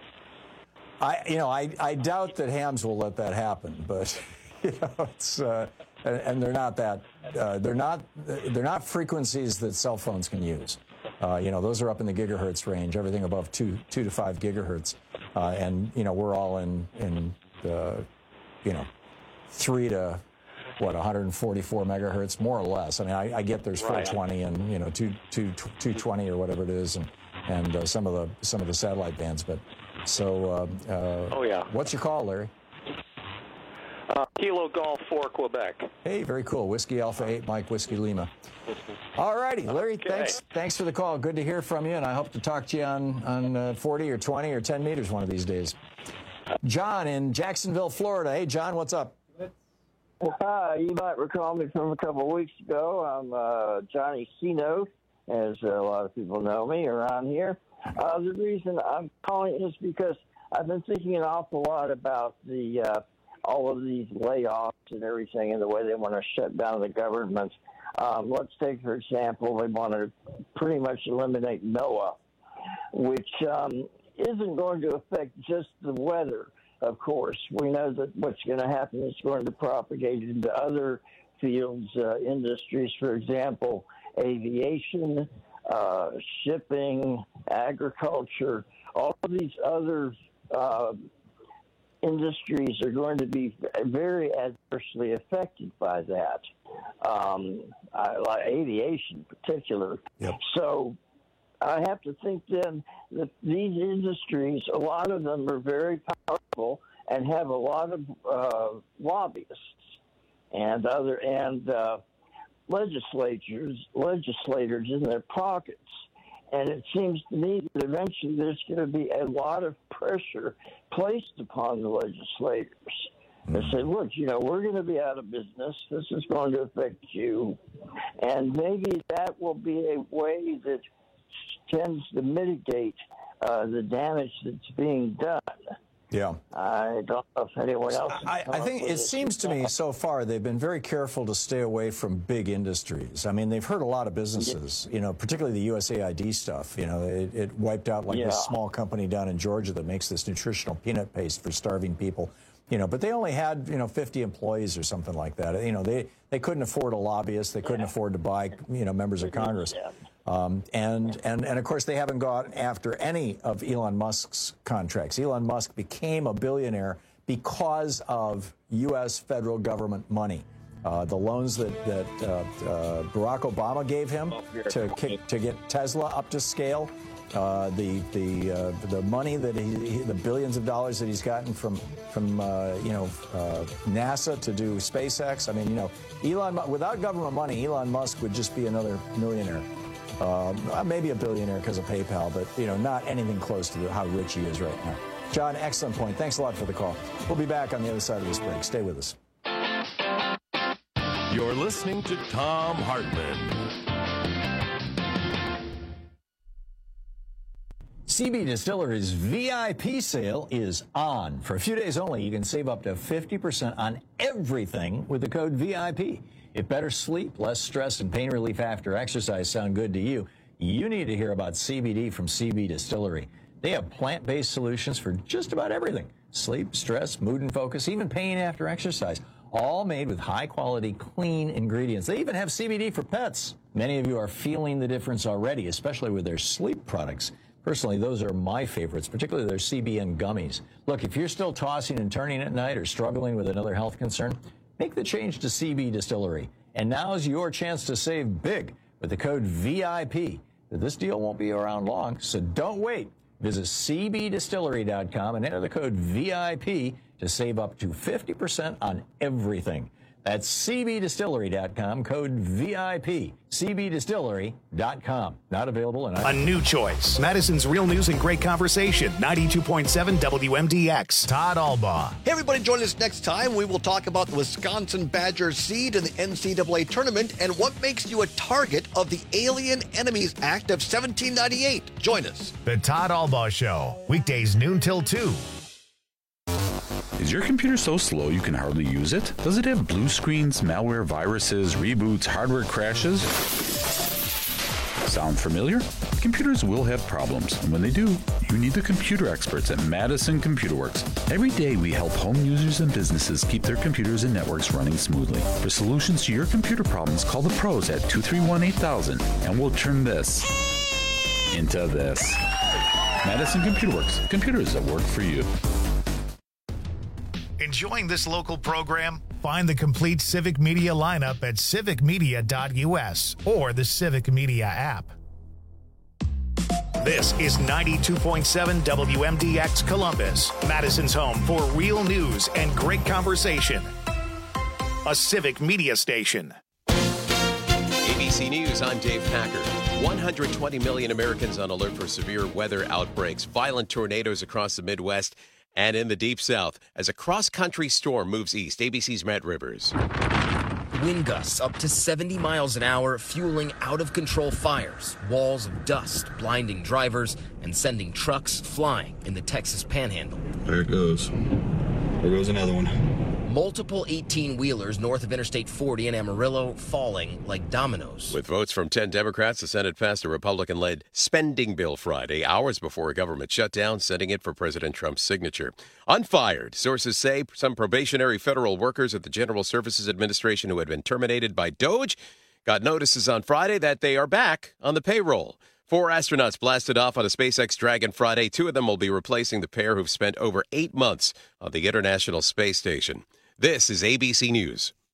I, you know, I, I doubt that hams will let that happen, but you know, it's uh, and, and they're not that uh, they're not they're not frequencies that cell phones can use. Uh, you know, those are up in the gigahertz range, everything above two two to five gigahertz, uh, and you know, we're all in in the you know three to what one hundred forty-four megahertz, more or less. I mean, I, I get there's four twenty and you know two two two twenty or whatever it is, and and uh, some of the some of the satellite bands, but. So, uh, uh, oh, yeah. What's your call, Larry? Uh, Kilo Golf for Quebec. Hey, very cool. Whiskey Alpha eight, Mike Whiskey Lima. All righty, Larry, Okay. thanks thanks for the call. Good to hear from you, and I hope to talk to you on, on uh, forty or twenty or ten meters one of these days. John in Jacksonville, Florida. Hey, John, what's up? Hi, you might recall me from a couple of weeks ago. I'm uh, Johnny Sino, as a lot of people know me around here. Uh, the reason I'm calling is because I've been thinking an awful lot about the uh, all of these layoffs and everything and the way they want to shut down the government. Um, let's take, for example, they want to pretty much eliminate NOAA, which um, isn't going to affect just the weather, of course. We know that what's going to happen is going to propagate into other fields, uh, industries, for example, aviation, Uh, shipping, agriculture, all of these other uh, industries are going to be very adversely affected by that, um, I, like aviation in particular. Yep. So I have to think then that these industries, a lot of them are very powerful and have a lot of uh, lobbyists and other and uh, legislatures, legislators in their pockets. And it seems to me that eventually there's going to be a lot of pressure placed upon the legislators. They say, look, you know, we're going to be out of business. This is going to affect you. And maybe that will be a way that tends to mitigate uh, the damage that's being done. Yeah. I don't know if anyone else. I, I think it seems to me so far they've been very careful to stay away from big industries. I mean, they've hurt a lot of businesses, you know, particularly the U S A I D stuff. You know, it, it wiped out like Yeah. this small company down in Georgia that makes this nutritional peanut paste for starving people. You know, but they only had, you know, fifty employees or something like that. You know, they, they couldn't afford a lobbyist. They couldn't afford to buy, you know, members of Congress. Um, and, and, and, of course, they haven't gone after any of Elon Musk's contracts. Elon Musk became a billionaire because of U S federal government money. Uh, the loans that, that uh, uh, Barack Obama gave him to, kick, to get Tesla up to scale, uh, the, the, uh, the money that he, he, the billions of dollars that he's gotten from, from uh, you know, uh, NASA to do SpaceX. I mean, you know, Elon, without government money, Elon Musk would just be another millionaire. Uh, maybe a billionaire because of PayPal, but, you know, not anything close to how rich he is right now. John, excellent point. Thanks a lot for the call. We'll be back on the other side of this break. Stay with us. You're listening to Thom Hartmann. C B Distillery's V I P sale is on. For a few days only, you can save up to fifty percent on everything with the code V I P. If better sleep, less stress, and pain relief after exercise sound good to you, you need to hear about C B D from C B Distillery. They have plant-based solutions for just about everything. Sleep, stress, mood and focus, even pain after exercise. All made with high-quality, clean ingredients. They even have C B D for pets. Many of you are feeling the difference already, especially with their sleep products. Personally, those are my favorites, particularly their C B N gummies. Look, if you're still tossing and turning at night or struggling with another health concern, make the change to C B Distillery. And now's your chance to save big with the code V I P. This deal won't be around long, so don't wait. Visit C B distillery dot com and enter the code V I P to save up to fifty percent on everything. That's C B distillery dot com, code V I P, C B distillery dot com. Not available in... A new choice. Madison's Real News and Great Conversation. ninety-two point seven W M D X. Todd Albaugh. Hey, everybody, join us next time. We will talk about the Wisconsin Badgers seed in the N C double A tournament and what makes you a target of the Alien Enemies Act of seventeen ninety-eight. Join us. The Todd Albaugh Show. Weekdays noon till two. Is your computer so slow you can hardly use it? Does it have blue screens, malware, viruses, reboots, hardware crashes? Sound familiar? Computers will have problems, and when they do, you need the computer experts at Madison Computer Works. Every day we help home users and businesses keep their computers and networks running smoothly. For solutions to your computer problems, call the pros at two three one, eight thousand, and we'll turn this into this. Madison Computer Works. Computers that work for you. Enjoying this local program? Find the complete Civic Media lineup at civic media dot U S or the Civic Media app. This is ninety-two point seven W M D X Columbus, Madison's home for real news and great conversation. A Civic Media station. A B C News, I'm Dave Packer. one hundred twenty million Americans on alert for severe weather outbreaks, violent tornadoes across the Midwest and in the Deep South as a cross-country storm moves east. A B C's Matt Rivers. Wind gusts up to seventy miles an hour, fueling out-of-control fires, walls of dust blinding drivers and sending trucks flying in the Texas Panhandle. There it goes. There goes another one. Multiple eighteen-wheelers north of Interstate forty in Amarillo falling like dominoes. With votes from ten Democrats, the Senate passed a Republican-led spending bill Friday, hours before a government shutdown, sending it for President Trump's signature. Unfired, sources say some probationary federal workers at the General Services Administration who had been terminated by DOGE got notices on Friday that they are back on the payroll. Four astronauts blasted off on a SpaceX Dragon Friday. Two of them will be replacing the pair who've spent over eight months on the International Space Station. This is A B C News.